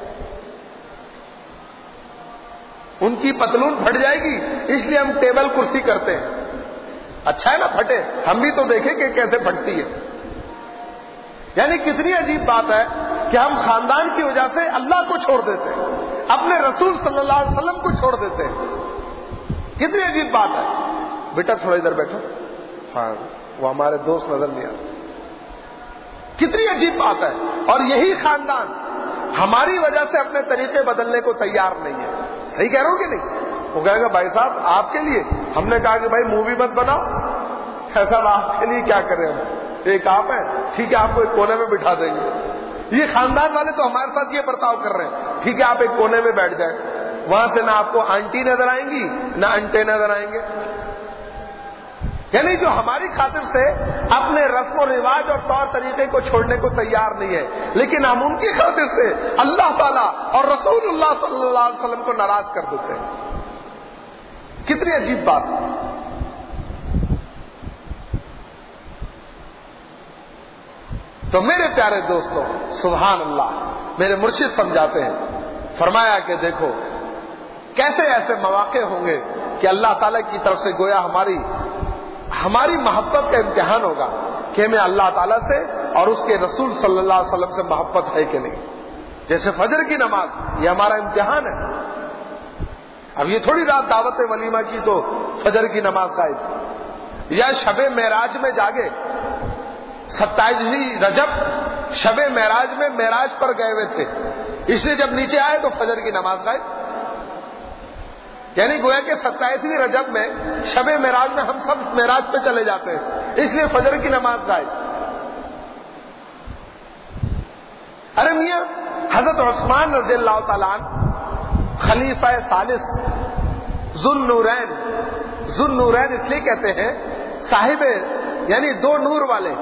ان کی پتلون پھٹ جائے گی، اس لیے ہم ٹیبل کرسی کرتے ہیں۔ اچھا ہے نا پھٹے، ہم بھی تو دیکھیں کہ کیسے پھٹتی ہے۔ یعنی کتنی عجیب بات ہے کہ ہم خاندان کی وجہ سے اللہ کو چھوڑ دیتے ہیں، اپنے رسول صلی اللہ علیہ وسلم کو چھوڑ دیتے ہیں۔ کتنی عجیب بات ہے۔ بیٹا تھوڑا ادھر بیٹھو، ہاں وہ ہمارے دوست نظر نہیں آتے۔ کتنی عجیب بات ہے، اور یہی خاندان ہماری وجہ سے اپنے طریقے بدلنے کو تیار نہیں ہے۔ صحیح کہہ رہا ہوں کہ نہیں؟ وہ کہے گا بھائی صاحب آپ کے لیے ہم نے کہا کہ بھائی مووی مت بناؤ، ایسا آپ کے لیے کیا کریں، ہم ایک آپ ہیں، ٹھیک ہے آپ کو ایک کونے میں بٹھا دیں گے۔ یہ خاندان والے تو ہمارے ساتھ یہ برتاؤ کر رہے ہیں، ٹھیک ہے آپ ایک کونے میں بیٹھ جائیں، وہاں سے نہ آپ کو آنٹی نظر آئیں گی نہ انٹے نظر آئیں گے۔ یعنی جو ہماری خاطر سے اپنے رسم و رواج اور طور طریقے کو چھوڑنے کو تیار نہیں ہے، لیکن ہم ان کی خاطر سے اللہ تعالیٰ اور رسول اللہ صلی اللہ علیہ وسلم کو ناراض کر دیتے ہیں۔ کتنی عجیب بات۔ تو میرے پیارے دوستوں، سبحان اللہ، میرے مرشد سمجھاتے ہیں، فرمایا کہ دیکھو کیسے ایسے مواقع ہوں گے کہ اللہ تعالیٰ کی طرف سے گویا ہماری محبت کا امتحان ہوگا کہ ہمیں اللہ تعالیٰ سے اور اس کے رسول صلی اللہ علیہ وسلم سے محبت ہے کہ نہیں۔ جیسے فجر کی نماز، یہ ہمارا امتحان ہے۔ اب یہ تھوڑی رات دعوت ولیمہ کی تو فجر کی نماز کا تھی، یا شب معراج میں جاگے، 27 رجب شب معراج میں معراج پر گئے ہوئے تھے، اس لیے جب نیچے آئے تو فجر کی نماز گائے۔ یعنی گویا کہ 27 رجب میں شب معراج میں ہم سب معراج پہ چلے جاتے ہیں، اس لیے فجر کی نماز گائے۔ ارے میاں حضرت عثمان رضی اللہ تعالیٰ عنہ خلیفہ ثالث ذو النورین اس لیے کہتے ہیں صاحب، یعنی دو نور والے۔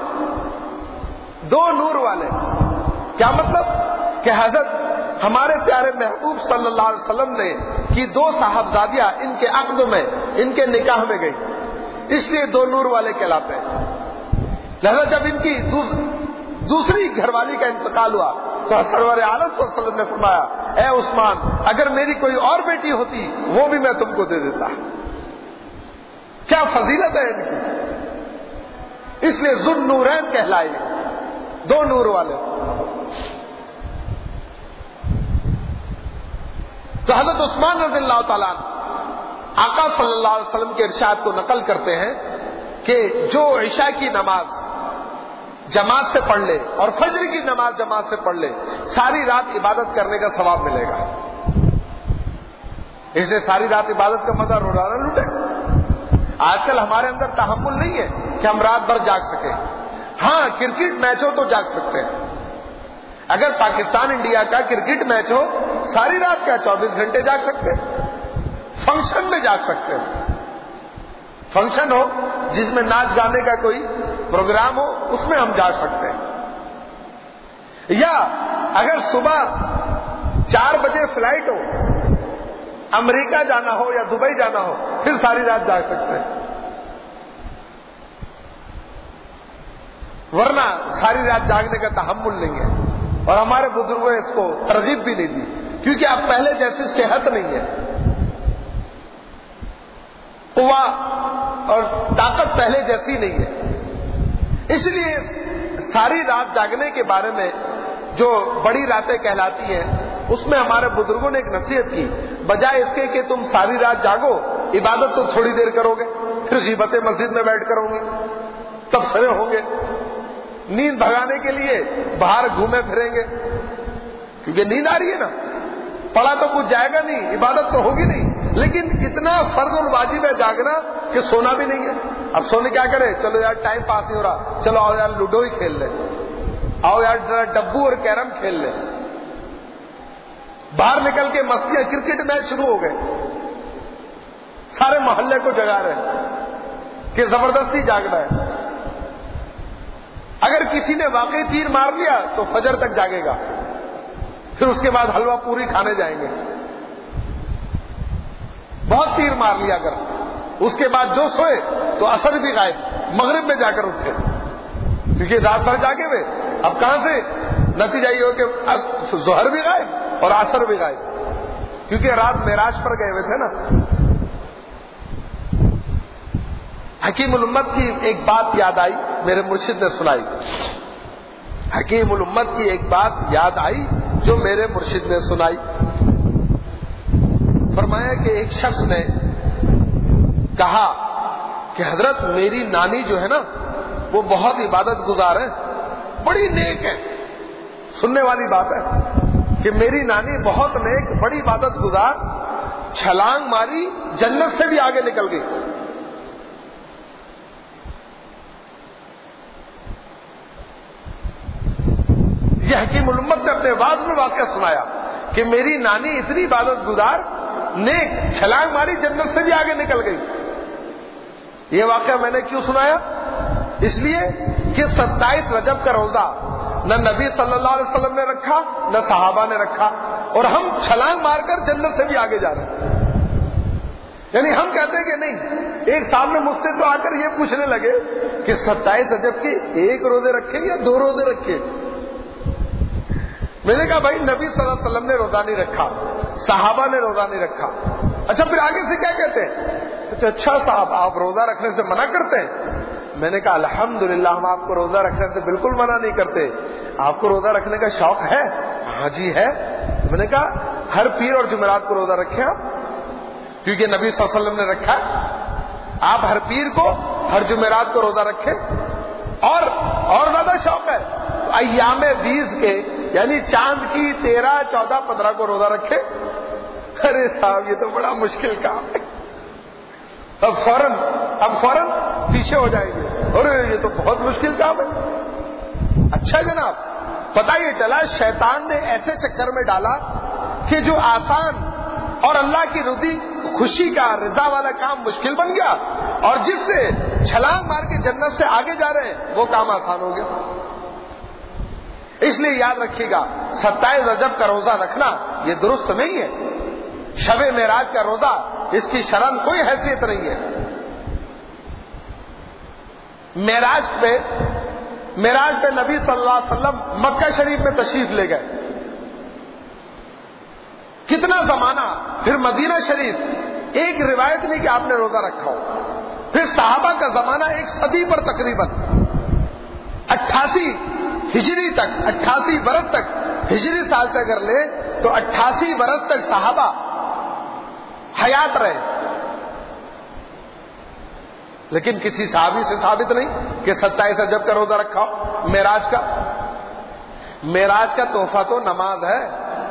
کیا مطلب کہ حضرت ہمارے پیارے محبوب صلی اللہ علیہ وسلم نے کی 2 صاحبزادیاں ان کے عقد میں، ان کے نکاح میں گئی، اس لیے 2 نور والے کہلاتے ہیں۔ لہذا جب ان کی دوسری گھر والی کا انتقال ہوا تو سرور عالم صلی اللہ علیہ وسلم نے فرمایا اے عثمان، اگر میری کوئی اور بیٹی ہوتی وہ بھی میں تم کو دے دیتا۔ کیا فضیلت ہے ان کی، اس لیے ذو النورین کہلائے، 2 نور والے۔ تو حضرت عثمان رضی اللہ تعالیٰ آقا صلی اللہ علیہ وسلم کے ارشاد کو نقل کرتے ہیں کہ جو عشاء کی نماز جماعت سے پڑھ لے اور فجر کی نماز جماعت سے پڑھ لے، ساری رات عبادت کرنے کا ثواب ملے گا۔ اس لیے ساری رات عبادت کا مزہ روزانہ لوٹے۔ آج کل ہمارے اندر تحمل نہیں ہے کہ ہم رات بھر جاگ سکیں۔ ہاں کرکٹ میچ ہو تو جاگ سکتے ہیں، اگر پاکستان انڈیا کا کرکٹ میچ ہو ساری رات کیا 24 گھنٹے جاگ سکتے ہیں، فنکشن میں جاگ سکتے ہیں۔ فنکشن ہو جس میں ناچ گانے کا کوئی پروگرام ہو اس میں ہم جاگ سکتے ہیں، یا اگر صبح 4 بجے فلائٹ ہو، امریکہ جانا ہو یا دبئی جانا ہو، پھر ساری رات جاگ سکتے ہیں، ورنہ ساری رات جاگنے کا تحمل نہیں ہے۔ اور ہمارے بزرگوں نے اس کو ترغیب بھی نہیں دی، کیونکہ اب پہلے جیسی صحت نہیں ہے، قوا اور طاقت پہلے جیسی نہیں ہے۔ اس لیے ساری رات جاگنے کے بارے میں جو بڑی راتیں کہلاتی ہیں اس میں ہمارے بزرگوں نے ایک نصیحت کی، بجائے اس کے کہ تم ساری رات جاگو، عبادت تو تھوڑی دیر کرو گے، پھر غیبتیں مسجد میں بیٹھ کر ہوں گی، تبصرے ہوں گے، نیند بھگانے کے لیے باہر گھومے پھریں گے، کیونکہ نیند آ رہی ہے نا، پڑھا تو کچھ جائے گا نہیں، عبادت تو ہوگی نہیں، لیکن اتنا فرض اور واجب ہے جاگنا کہ سونا بھی نہیں ہے۔ اب سونے کیا کرے، چلو یار ٹائم پاس نہیں ہو رہا، چلو آؤ یار لوڈو ہی کھیل لیں، آؤ یار ذرا ڈبو اور کیرم کھیل لیں. باہر نکل کے مستیاں، کرکٹ میچ شروع ہو گئے، سارے محلے کو جگا رہے ہیں کہ زبردستی جاگنا ہے. اگر کسی نے واقعی تیر مار لیا تو فجر تک جاگے گا، پھر اس کے بعد حلوہ پوری کھانے جائیں گے. بہت تیر مار لیا اگر، اس کے بعد جو سوئے تو عصر بھی غائب، مغرب میں جا کر اٹھے، کیونکہ رات بھر جاگے ہوئے. اب کہاں سے نتیجہ یہ ہو کہ ظہر بھی غائب اور عصر بھی غائب، کیونکہ رات معراج پر گئے ہوئے تھے نا. حکیم الامت کی ایک بات یاد آئی، میرے مرشد نے سنائی. حکیم الامت کی ایک بات یاد آئی جو میرے مرشد نے سنائی. فرمایا کہ ایک شخص نے کہا کہ حضرت میری نانی جو ہے نا وہ بہت عبادت گزار ہے، بڑی نیک ہے. سننے والی بات ہے کہ میری نانی بہت نیک، بڑی عبادت گزار، چھلانگ ماری جنت سے بھی آگے نکل گئی. یہ حکیم الامت نے اپنے واعظ میں واقعہ سنایا کہ میری نانی اتنی عبادت گزار، نیک، چھلانگ ماری جنت سے بھی آگے نکل گئی. یہ واقعہ میں نے کیوں سنایا؟ اس لیے کہ 27 رجب کا روزہ نہ نبی صلی اللہ علیہ وسلم نے رکھا نہ صحابہ نے رکھا، اور ہم چھلانگ مار کر جنت سے بھی آگے جا رہے ہیں. یعنی ہم کہتے ہیں کہ نہیں. ایک سامنے مجھ سے تو آ کر یہ پوچھنے لگے کہ 27 رجب کی ایک روزے رکھیں یا 2 روزے رکھیں. میں نے کہا بھائی نبی صلی اللہ علیہ وسلم نے روزہ نہیں رکھا، صحابہ نے روزہ نہیں رکھا. اچھا پھر آگے سے کیا کہتے ہیں؟ اچھا صاحب آپ روزہ رکھنے سے منع کرتے ہیں؟ میں نے کہا الحمدللہ ہم آپ کو روزہ رکھنے سے بالکل منع نہیں کرتے. آپ کو روزہ رکھنے کا شوق ہے؟ ہاں جی ہے. میں نے کہا ہر پیر اور جمعرات کو روزہ رکھیں آپ، کیونکہ نبی صلی اللہ علیہ وسلم نے رکھا ہے. آپ ہر پیر کو، ہر جمعرات کو روزہ رکھیں. اور زیادہ شوق ہے تو ایام 20 کے یعنی چاند کی 13، 14، 15 کو روزہ رکھے. ارے صاحب یہ تو بڑا مشکل کام ہے. اب فوراً پیچھے ہو جائیں گے، ارے یہ تو بہت مشکل کام ہے. اچھا جناب، پتہ یہ چلا شیطان نے ایسے چکر میں ڈالا کہ جو آسان اور اللہ کی رضی خوشی کا رضا والا کام مشکل بن گیا، اور جس سے چھلانگ مار کے جنت سے آگے جا رہے ہیں وہ کام آسان ہو گیا. اس لیے یاد رکھیے گا 27 رجب کا روزہ رکھنا یہ درست نہیں ہے. شب معراج کا روزہ اس کی شرعاً کوئی حیثیت نہیں ہے. معراج پہ نبی صلی اللہ علیہ وسلم مکہ شریف میں تشریف لے گئے. کتنا زمانہ، پھر مدینہ شریف، ایک روایت نہیں کہ آپ نے روزہ رکھا ہو. پھر صحابہ کا زمانہ 1 صدی پر تقریباً 88 ہجری تک، 88 برس تک، ہجری سال سے اگر لے تو 88 برس تک صحابہ حیات رہے. لیکن کسی صحابی سے ثابت نہیں کہ 27 رجب کا روزہ رکھا ہو. معراج کا تحفہ تو نماز ہے.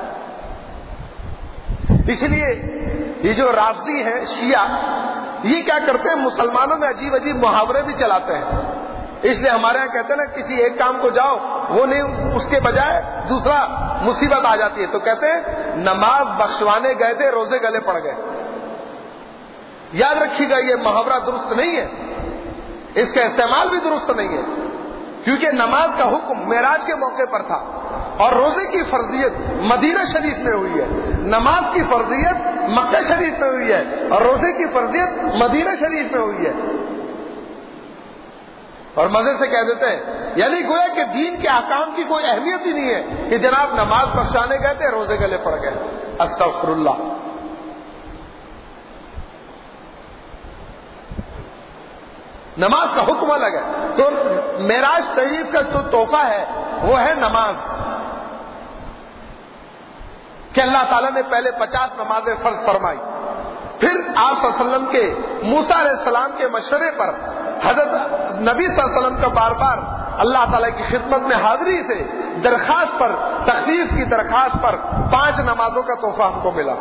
اس لیے یہ جو رافضی ہیں شیعہ، یہ کیا کرتے ہیں، مسلمانوں میں عجیب عجیب محاورے بھی چلاتے ہیں. اس لیے ہمارے یہاں کہتے ہیں نا کسی ایک کام کو جاؤ وہ نہیں، اس کے بجائے دوسرا مصیبت آ جاتی ہے تو کہتے ہیں نماز بخشوانے گئے تھے روزے گلے پڑ گئے. یاد رکھیے گا یہ محاورہ درست نہیں ہے، اس کا استعمال بھی درست نہیں ہے. کیونکہ نماز کا حکم معراج کے موقع پر تھا، اور روزے کی فرضیت مدینہ شریف میں ہوئی ہے. نماز کی فرضیت مکہ شریف میں ہوئی ہے، اور روزے کی فرضیت مدینہ شریف میں ہوئی ہے. اور مزے سے کہہ دیتے ہیں یعنی گویا کہ دین کے احکام کی کوئی اہمیت ہی نہیں ہے کہ جناب نماز بخشانے گئے تھے روزے گلے پڑ گئے. استغفر اللہ. نماز کا حکم الگ ہے. تو معراج طیب کا جو تحفہ ہے وہ ہے نماز، کہ اللہ تعالیٰ نے پہلے 50 نمازیں فرض فرمائی. پھر آپ صلی اللہ علیہ وسلم کے موسیٰ علیہ السلام کے مشورے پر حضرت نبی صلی اللہ علیہ وسلم کا بار بار اللہ تعالیٰ کی خدمت میں حاضری سے درخواست پر، تخفیف کی درخواست پر 5 نمازوں کا تحفہ ہم کو ملا.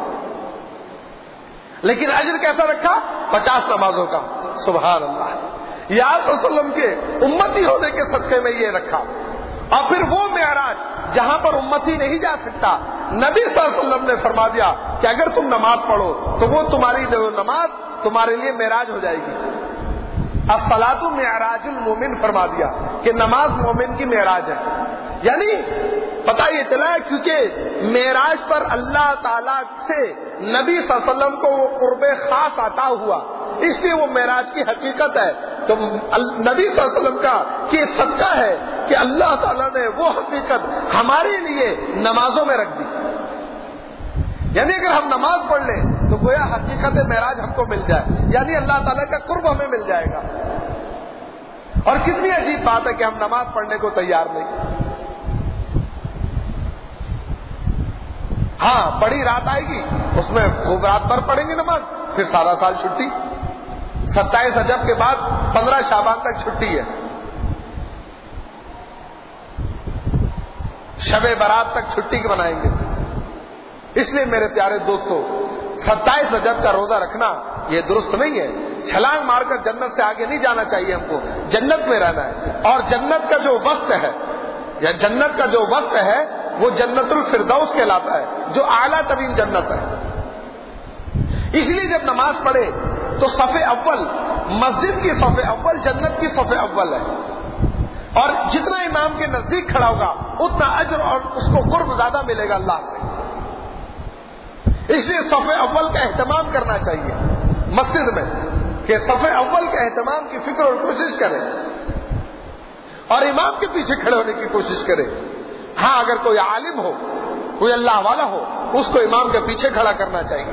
لیکن اجر کیسا رکھا؟ 50 نمازوں کا. سبحان اللہ. یہ آپ صلی اللہ علیہ وسلم کے امتی ہونے کے صدقے میں یہ رکھا. اور پھر وہ معراج جہاں پر امتی نہیں جا سکتا، نبی صلی اللہ علیہ وسلم نے فرما دیا کہ اگر تم نماز پڑھو تو وہ تمہاری نماز تمہارے لیے معراج ہو جائے گی۔ الصلاۃ معراج المومن فرما دیا کہ نماز مومن کی معراج ہے۔ یعنی پتہ یہ چلا ہے کیونکہ معراج پر اللہ تعالیٰ سے نبی صلی اللہ علیہ وسلم کو وہ قرب خاص عطا ہوا، اس لیے وہ معراج کی حقیقت ہے۔ تو نبی صلی اللہ علیہ وسلم کا کہ صدقہ ہے کہ اللہ تعالیٰ نے وہ حقیقت ہمارے لیے نمازوں میں رکھ دی۔ یعنی اگر ہم نماز پڑھ لیں تو گویا حقیقت معراج ہم کو مل جائے، یعنی اللہ تعالیٰ کا قرب ہمیں مل جائے گا۔ اور کتنی عجیب بات ہے کہ ہم نماز پڑھنے کو تیار نہیں۔ ہاں بڑی رات آئے گی، اس میں خوب رات بھر پڑھیں گے نماز، پھر سارا سال چھٹی۔ 27 رجب کے بعد 15 شعبان تک چھٹی ہے، شب برات تک چھٹی کے منائیں گے۔ اس لیے میرے پیارے دوستو، 27 رجب کا روزہ رکھنا یہ درست نہیں ہے۔ چھلانگ مار کر جنت سے آگے نہیں جانا چاہیے، ہم کو جنت میں رہنا ہے۔ اور جنت کا جو وقت ہے، جنت کا جو وقت ہے وہ جنت الفردوس کہلاتا ہے، جو اعلیٰ ترین جنت ہے۔ اس لیے جب نماز پڑھے تو صف اول، مسجد کی صف اول جنت کی صف اول ہے، اور جتنا امام کے نزدیک کھڑا ہوگا اتنا اجر اور اس کو قرب زیادہ ملے گا اللہ سے۔ اس لیے صف اول کا اہتمام کرنا چاہیے مسجد میں، کہ صف اول کے اہتمام کی فکر اور کوشش کریں، اور امام کے پیچھے کھڑے ہونے کی کوشش کریں۔ ہاں اگر کوئی عالم ہو، کوئی اللہ والا ہو، اس کو امام کے پیچھے کھڑا کرنا چاہیے۔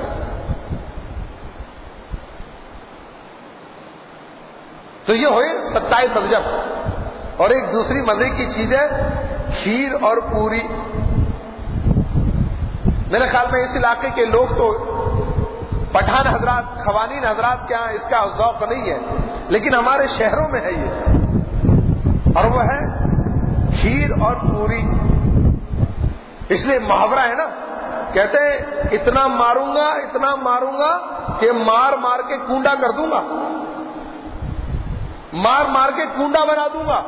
تو یہ ہوئے 27 رجب۔ اور ایک دوسری مزے کی چیز ہے کھیر اور پوری۔ میرے خیال میں اس علاقے کے لوگ تو پٹھان حضرات، خوانین حضرات کے یہاں اس کا ذوق نہیں ہے، لیکن ہمارے شہروں میں ہے یہ، اور وہ ہے کھیر اور پوری۔ اس لیے محاورہ ہے نا، کہتے ہیں اتنا ماروں گا کہ مار مار کے کونڈا کر دوں گا، مار مار کے کونڈا بنا دوں گا۔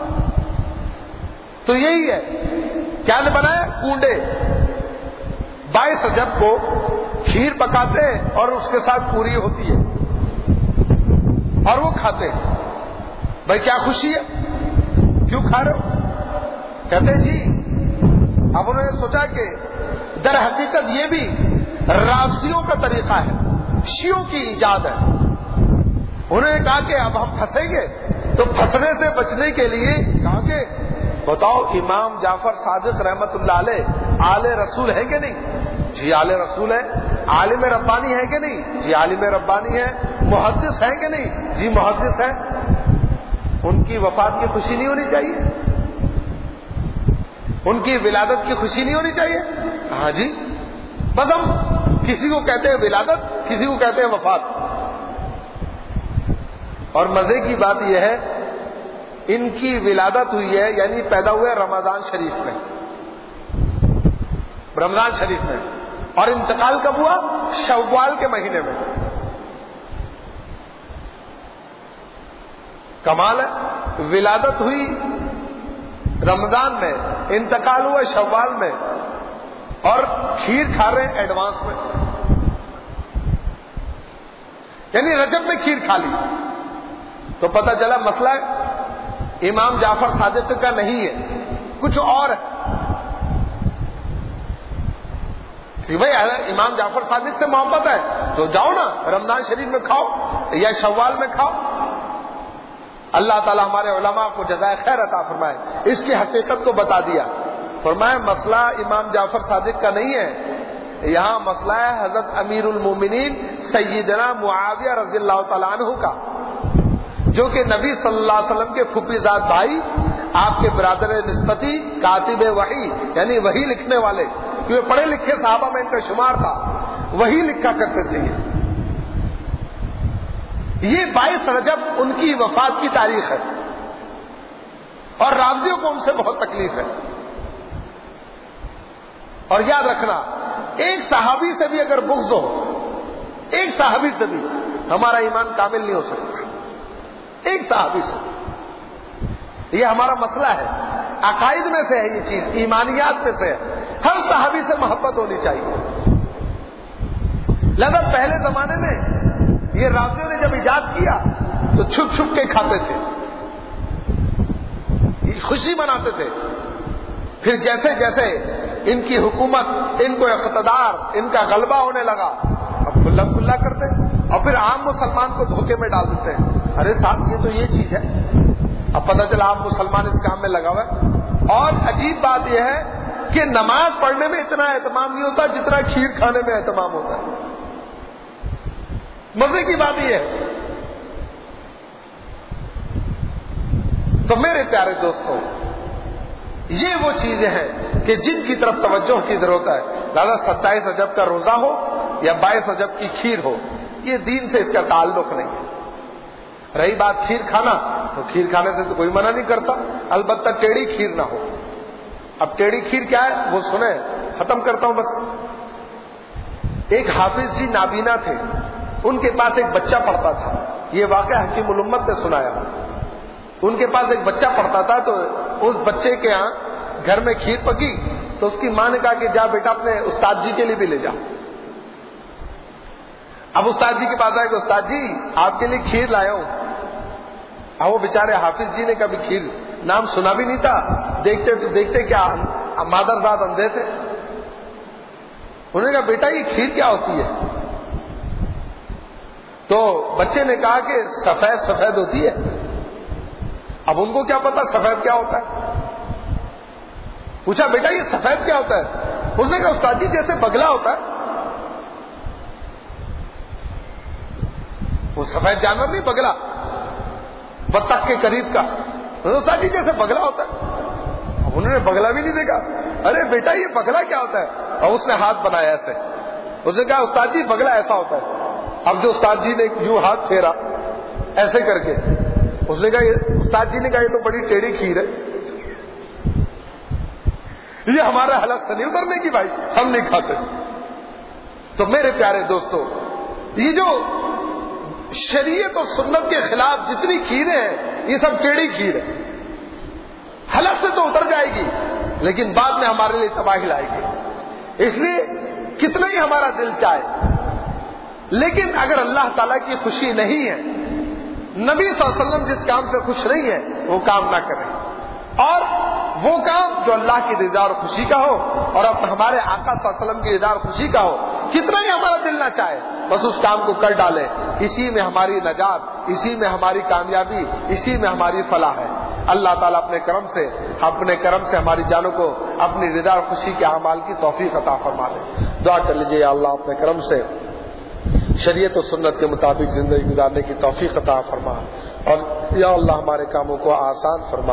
تو یہی ہے، کیا نے بنایا؟ کونڈے۔ 22 رجب کو کھیر پکاتے ہیں اور اس کے ساتھ پوری ہوتی ہے اور وہ کھاتے ہیں۔ بھائی کیا خوشی ہے، کیوں کھا رہے ہو؟ کہتے ہیں جی اب انہوں نے سوچا کہ در حقیقت یہ بھی رافضیوں کا طریقہ ہے، شیعوں کی ایجاد ہے۔ انہوں نے کہا کہ اب ہم پھنسیں گے تو پھنسنے سے بچنے کے لیے کہا کہ بتاؤ امام جعفر صادق رحمت اللہ علیہ آل رسول ہے کہ نہیں؟ جی آل رسول ہے۔ عالم ربانی ہے کہ نہیں؟ جی عالم ربانی ہے۔ محدث ہے کہ نہیں؟ جی محدث ہے۔ ان کی وفات کی خوشی نہیں ہونی چاہیے؟ ان کی ولادت کی خوشی نہیں ہونی چاہیے؟ ہاں جی، بس ہم کسی کو کہتے ہیں ولادت، کسی کو کہتے ہیں وفات۔ اور مزے کی بات یہ ہے ان کی ولادت ہوئی ہے، یعنی پیدا ہوئے رمضان شریف میں، رمضان شریف میں، اور انتقال کب ہوا؟ شوال کے مہینے میں۔ کمال ہے، ولادت ہوئی رمضان میں، انتقال ہوا شوال میں، اور کھیر کھا رہے ہیں ایڈوانس میں، یعنی رجب میں کھیر کھا لی۔ تو پتہ چلا مسئلہ امام جعفر صادق کا نہیں ہے، کچھ اور ہے۔ کہ بھائی امام جعفر صادق سے محبت ہے تو جاؤ نا رمضان شریف میں کھاؤ یا شوال میں کھاؤ۔ اللہ تعالی ہمارے علماء کو جزائے خیر عطا فرمائے، اس کی حقیقت کو بتا دیا۔ فرمایا مسئلہ امام جعفر صادق کا نہیں ہے، یہاں مسئلہ ہے حضرت امیر المومنین سیدنا معاویہ رضی اللہ تعالیٰ عنہ کا، جو کہ نبی صلی اللہ علیہ وسلم کے پھوپھی زاد بھائی، آپ کے برادر نسبتی، کاتب وحی یعنی وحی لکھنے والے، کیونکہ پڑھے لکھے صحابہ میں ان کا شمار تھا، وحی لکھا کرتے تھے۔ یہ 22 رجب ان کی وفات کی تاریخ ہے، اور رافضیوں کو ان سے بہت تکلیف ہے۔ اور یاد رکھنا، ایک صحابی سے بھی اگر بغض ہو، ایک صحابی سے بھی، ہمارا ایمان کامل نہیں ہو سکتا۔ ایک صحابی سے، یہ ہمارا مسئلہ ہے عقائد میں سے ہے یہ چیز، ایمانیات میں سے ہے، ہر صحابی سے محبت ہونی چاہیے۔ لہذا پہلے زمانے میں یہ رازیوں نے جب ایجاد کیا تو چھپ چھپ کے کھاتے تھے، خوشی مناتے تھے۔ پھر جیسے جیسے ان کی حکومت، ان کو اقتدار، ان کا غلبہ ہونے لگا، اب کھلا کھلا کرتے اور پھر عام مسلمان کو دھوکے میں ڈال دیتے ہیں، ارے صاحب یہ تو یہ چیز ہے۔ اب پتہ چلا عام مسلمان اس کام میں لگا ہوا ہے۔ اور عجیب بات یہ ہے کہ نماز پڑھنے میں اتنا اہتمام نہیں ہوتا جتنا کھیر کھانے میں اہتمام ہوتا ہے۔ مزے کی بات یہ ہے۔ تو میرے پیارے دوستوں، یہ وہ چیزیں ہیں کہ جن کی طرف توجہ کی ضرورت ہے۔ لہذا 27 رجب کا روزہ ہو یا 22 رجب کی کھیر ہو، یہ دین سے اس کا تعلق نہیں ہے۔ رہی بات کھیر کھانا، تو کھیر کھانے سے تو کوئی منع نہیں کرتا، البتہ ٹیڑھی کھیر نہ ہو۔ اب ٹیڑھی کھیر کیا ہے وہ سنیں، ختم کرتا ہوں بس۔ ایک حافظ جی نابینا تھے، ان کے پاس ایک بچہ پڑھتا تھا، یہ واقعہ حکیم الامت نے سنایا۔ ان کے پاس ایک بچہ پڑھتا تھا، تو اس بچے کے ہاں گھر میں کھیر پکی، تو اس کی ماں نے کہا کہ جا بیٹا اپنے استاد جی کے لیے بھی لے جا۔ اب استاد جی کے پاس آئے کہ استاد جی آپ کے لیے کھیر لایا ہوں۔ اب وہ بیچارے حافظ جی نے کبھی کھیر نام سنا بھی نہیں تھا، دیکھتے تو دیکھتے کیا مادرزاد اندھے تھے۔ انہوں نے کہا بیٹا یہ کھیر کیا ہوتی ہے؟ تو بچے نے کہا کہ سفید سفید ہوتی ہے۔ اب ان کو کیا پتا سفید کیا ہوتا ہے؟ پوچھا بیٹا یہ سفید کیا ہوتا ہے؟ اس نے کہا استاد جی جیسے بگلا ہوتا ہے۔ وہ سفید جانور نہیں، بگلا، بطخ کے قریب کا۔ استاد جی جیسے بگلا ہوتا ہے۔ اب انہوں نے بگلا بھی نہیں دیکھا۔ ارے بیٹا یہ بگلا کیا ہوتا ہے؟ اور اس نے ہاتھ بنایا ایسے، اس نے کہا استاد جی بگلا ایسا ہوتا ہے۔ اب جو استاد جی نے یوں ہاتھ پھیرا ایسے کر کے، اس نے کہا استاد جی نے کہا یہ تو بڑی ٹیڑھی کھیر ہے، یہ ہمارا حلق سے نہیں اترنے کی بھائی، ہم نہیں کھاتے۔ تو میرے پیارے دوستو، یہ جو شریعت اور سنت کے خلاف جتنی کھیریں ہیں یہ سب ٹیڑھی کھیر ہے، حلق سے تو اتر جائے گی لیکن بعد میں ہمارے لیے تباہی لائے گی۔ اس لیے کتنا ہی ہمارا دل چاہے، لیکن اگر اللہ تعالیٰ کی خوشی نہیں ہے، نبی صلی اللہ علیہ وسلم جس کام سے خوش نہیں ہے وہ کام نہ کریں، اور وہ کام جو اللہ کی رضا اور خوشی کا ہو اور ہمارے آقا صلی اللہ علیہ وسلم کی رضا اور خوشی کا ہو، کتنا ہی ہمارا دل نہ چاہے بس اس کام کو کر ڈالے۔ اسی میں ہماری نجات، اسی میں ہماری کامیابی، اسی میں ہماری فلاح ہے۔ اللہ تعالیٰ اپنے کرم سے ہماری جانوں کو اپنی رضا اور خوشی کے اعمال کی توفیق عطا فرما دے۔ دعا کر لیجیے، یا اللہ اپنے کرم سے شریعت و سنت کے مطابق زندگی گزارنے کی توفیق عطا فرما، اور یا اللہ ہمارے کاموں کو آسان فرما،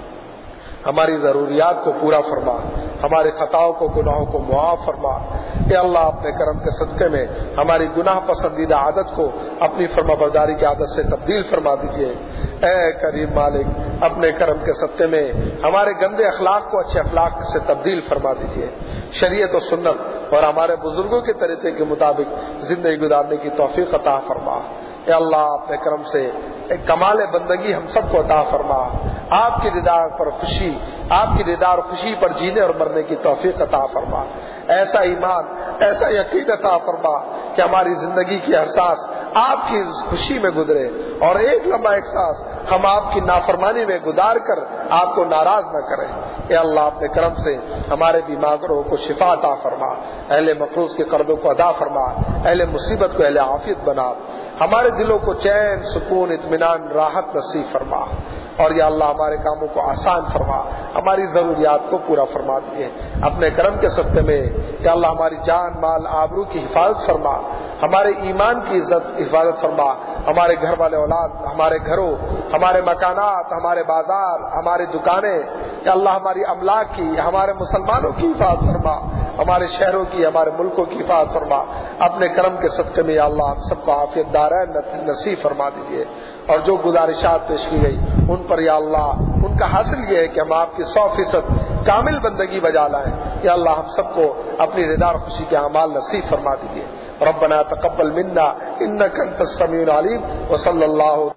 ہماری ضروریات کو پورا فرما، ہمارے خطاؤں کو، گناہوں کو معاف فرما۔ اے اللہ اپنے کرم کے صدقے میں ہماری گناہ پسندیدہ عادت کو اپنی فرما برداری کی عادت سے تبدیل فرما دیجیے۔ اے کریم مالک، اپنے کرم کے صدقے میں ہمارے گندے اخلاق کو اچھے اخلاق سے تبدیل فرما دیجیے۔ شریعت و سنت اور ہمارے بزرگوں کے طریقے کے مطابق زندگی گزارنے کی توفیق عطا فرما۔ اے اللہ اپنے کرم سے ایک کمال بندگی ہم سب کو عطا فرما، آپ کی رضا پر خوشی، آپ کی رضا اور خوشی پر جینے اور مرنے کی توفیق عطا فرما۔ ایسا ایمان، ایسا یقین عطا فرما کہ ہماری زندگی کی ہر سانس آپ کی خوشی میں گزرے، اور ایک لمحہ ایک سانس ہم آپ کی نافرمانی میں گزار کر آپ کو ناراض نہ کریں۔ اے اللہ اپنے کرم سے ہمارے بیماروں کو شفا عطا فرما، اہل مقروض کے قرضوں کو ادا فرما، اہل مصیبت کو اہل عافیت بنا، ہمارے دلوں کو چین، سکون، اطمینان، راحت نصیب فرما، اور یا اللہ ہمارے کاموں کو آسان فرما، ہماری ضروریات کو پورا فرما دیجیے۔ اپنے کرم کے صدقے میں یا اللہ ہماری جان، مال، آبرو کی حفاظت فرما، ہمارے ایمان کی عزت حفاظت فرما، ہمارے گھر والے اولاد، ہمارے گھروں، ہمارے مکانات، ہمارے بازار، ہماری دکانیں، یا اللہ ہماری املاک کی، ہمارے مسلمانوں کی حفاظت فرما، ہمارے شہروں کی، ہمارے ملکوں کی حفاظت فرما۔ اپنے کرم کے صدقے میں یا اللہ ہم سب کو عافیت دارین نصیب فرما دیجیے، اور جو گزارشات پیش کی گئی ان پر یا اللہ ان کا حاصل یہ ہے کہ ہم آپ کی 100% کامل بندگی بجا لائیں۔ یا اللہ ہم سب کو اپنی رضا اور خوشی کے اعمال نصیب فرما دیجیے۔ ربنا تقبل منا انک انت السمیع العلیم، وصلی اللہ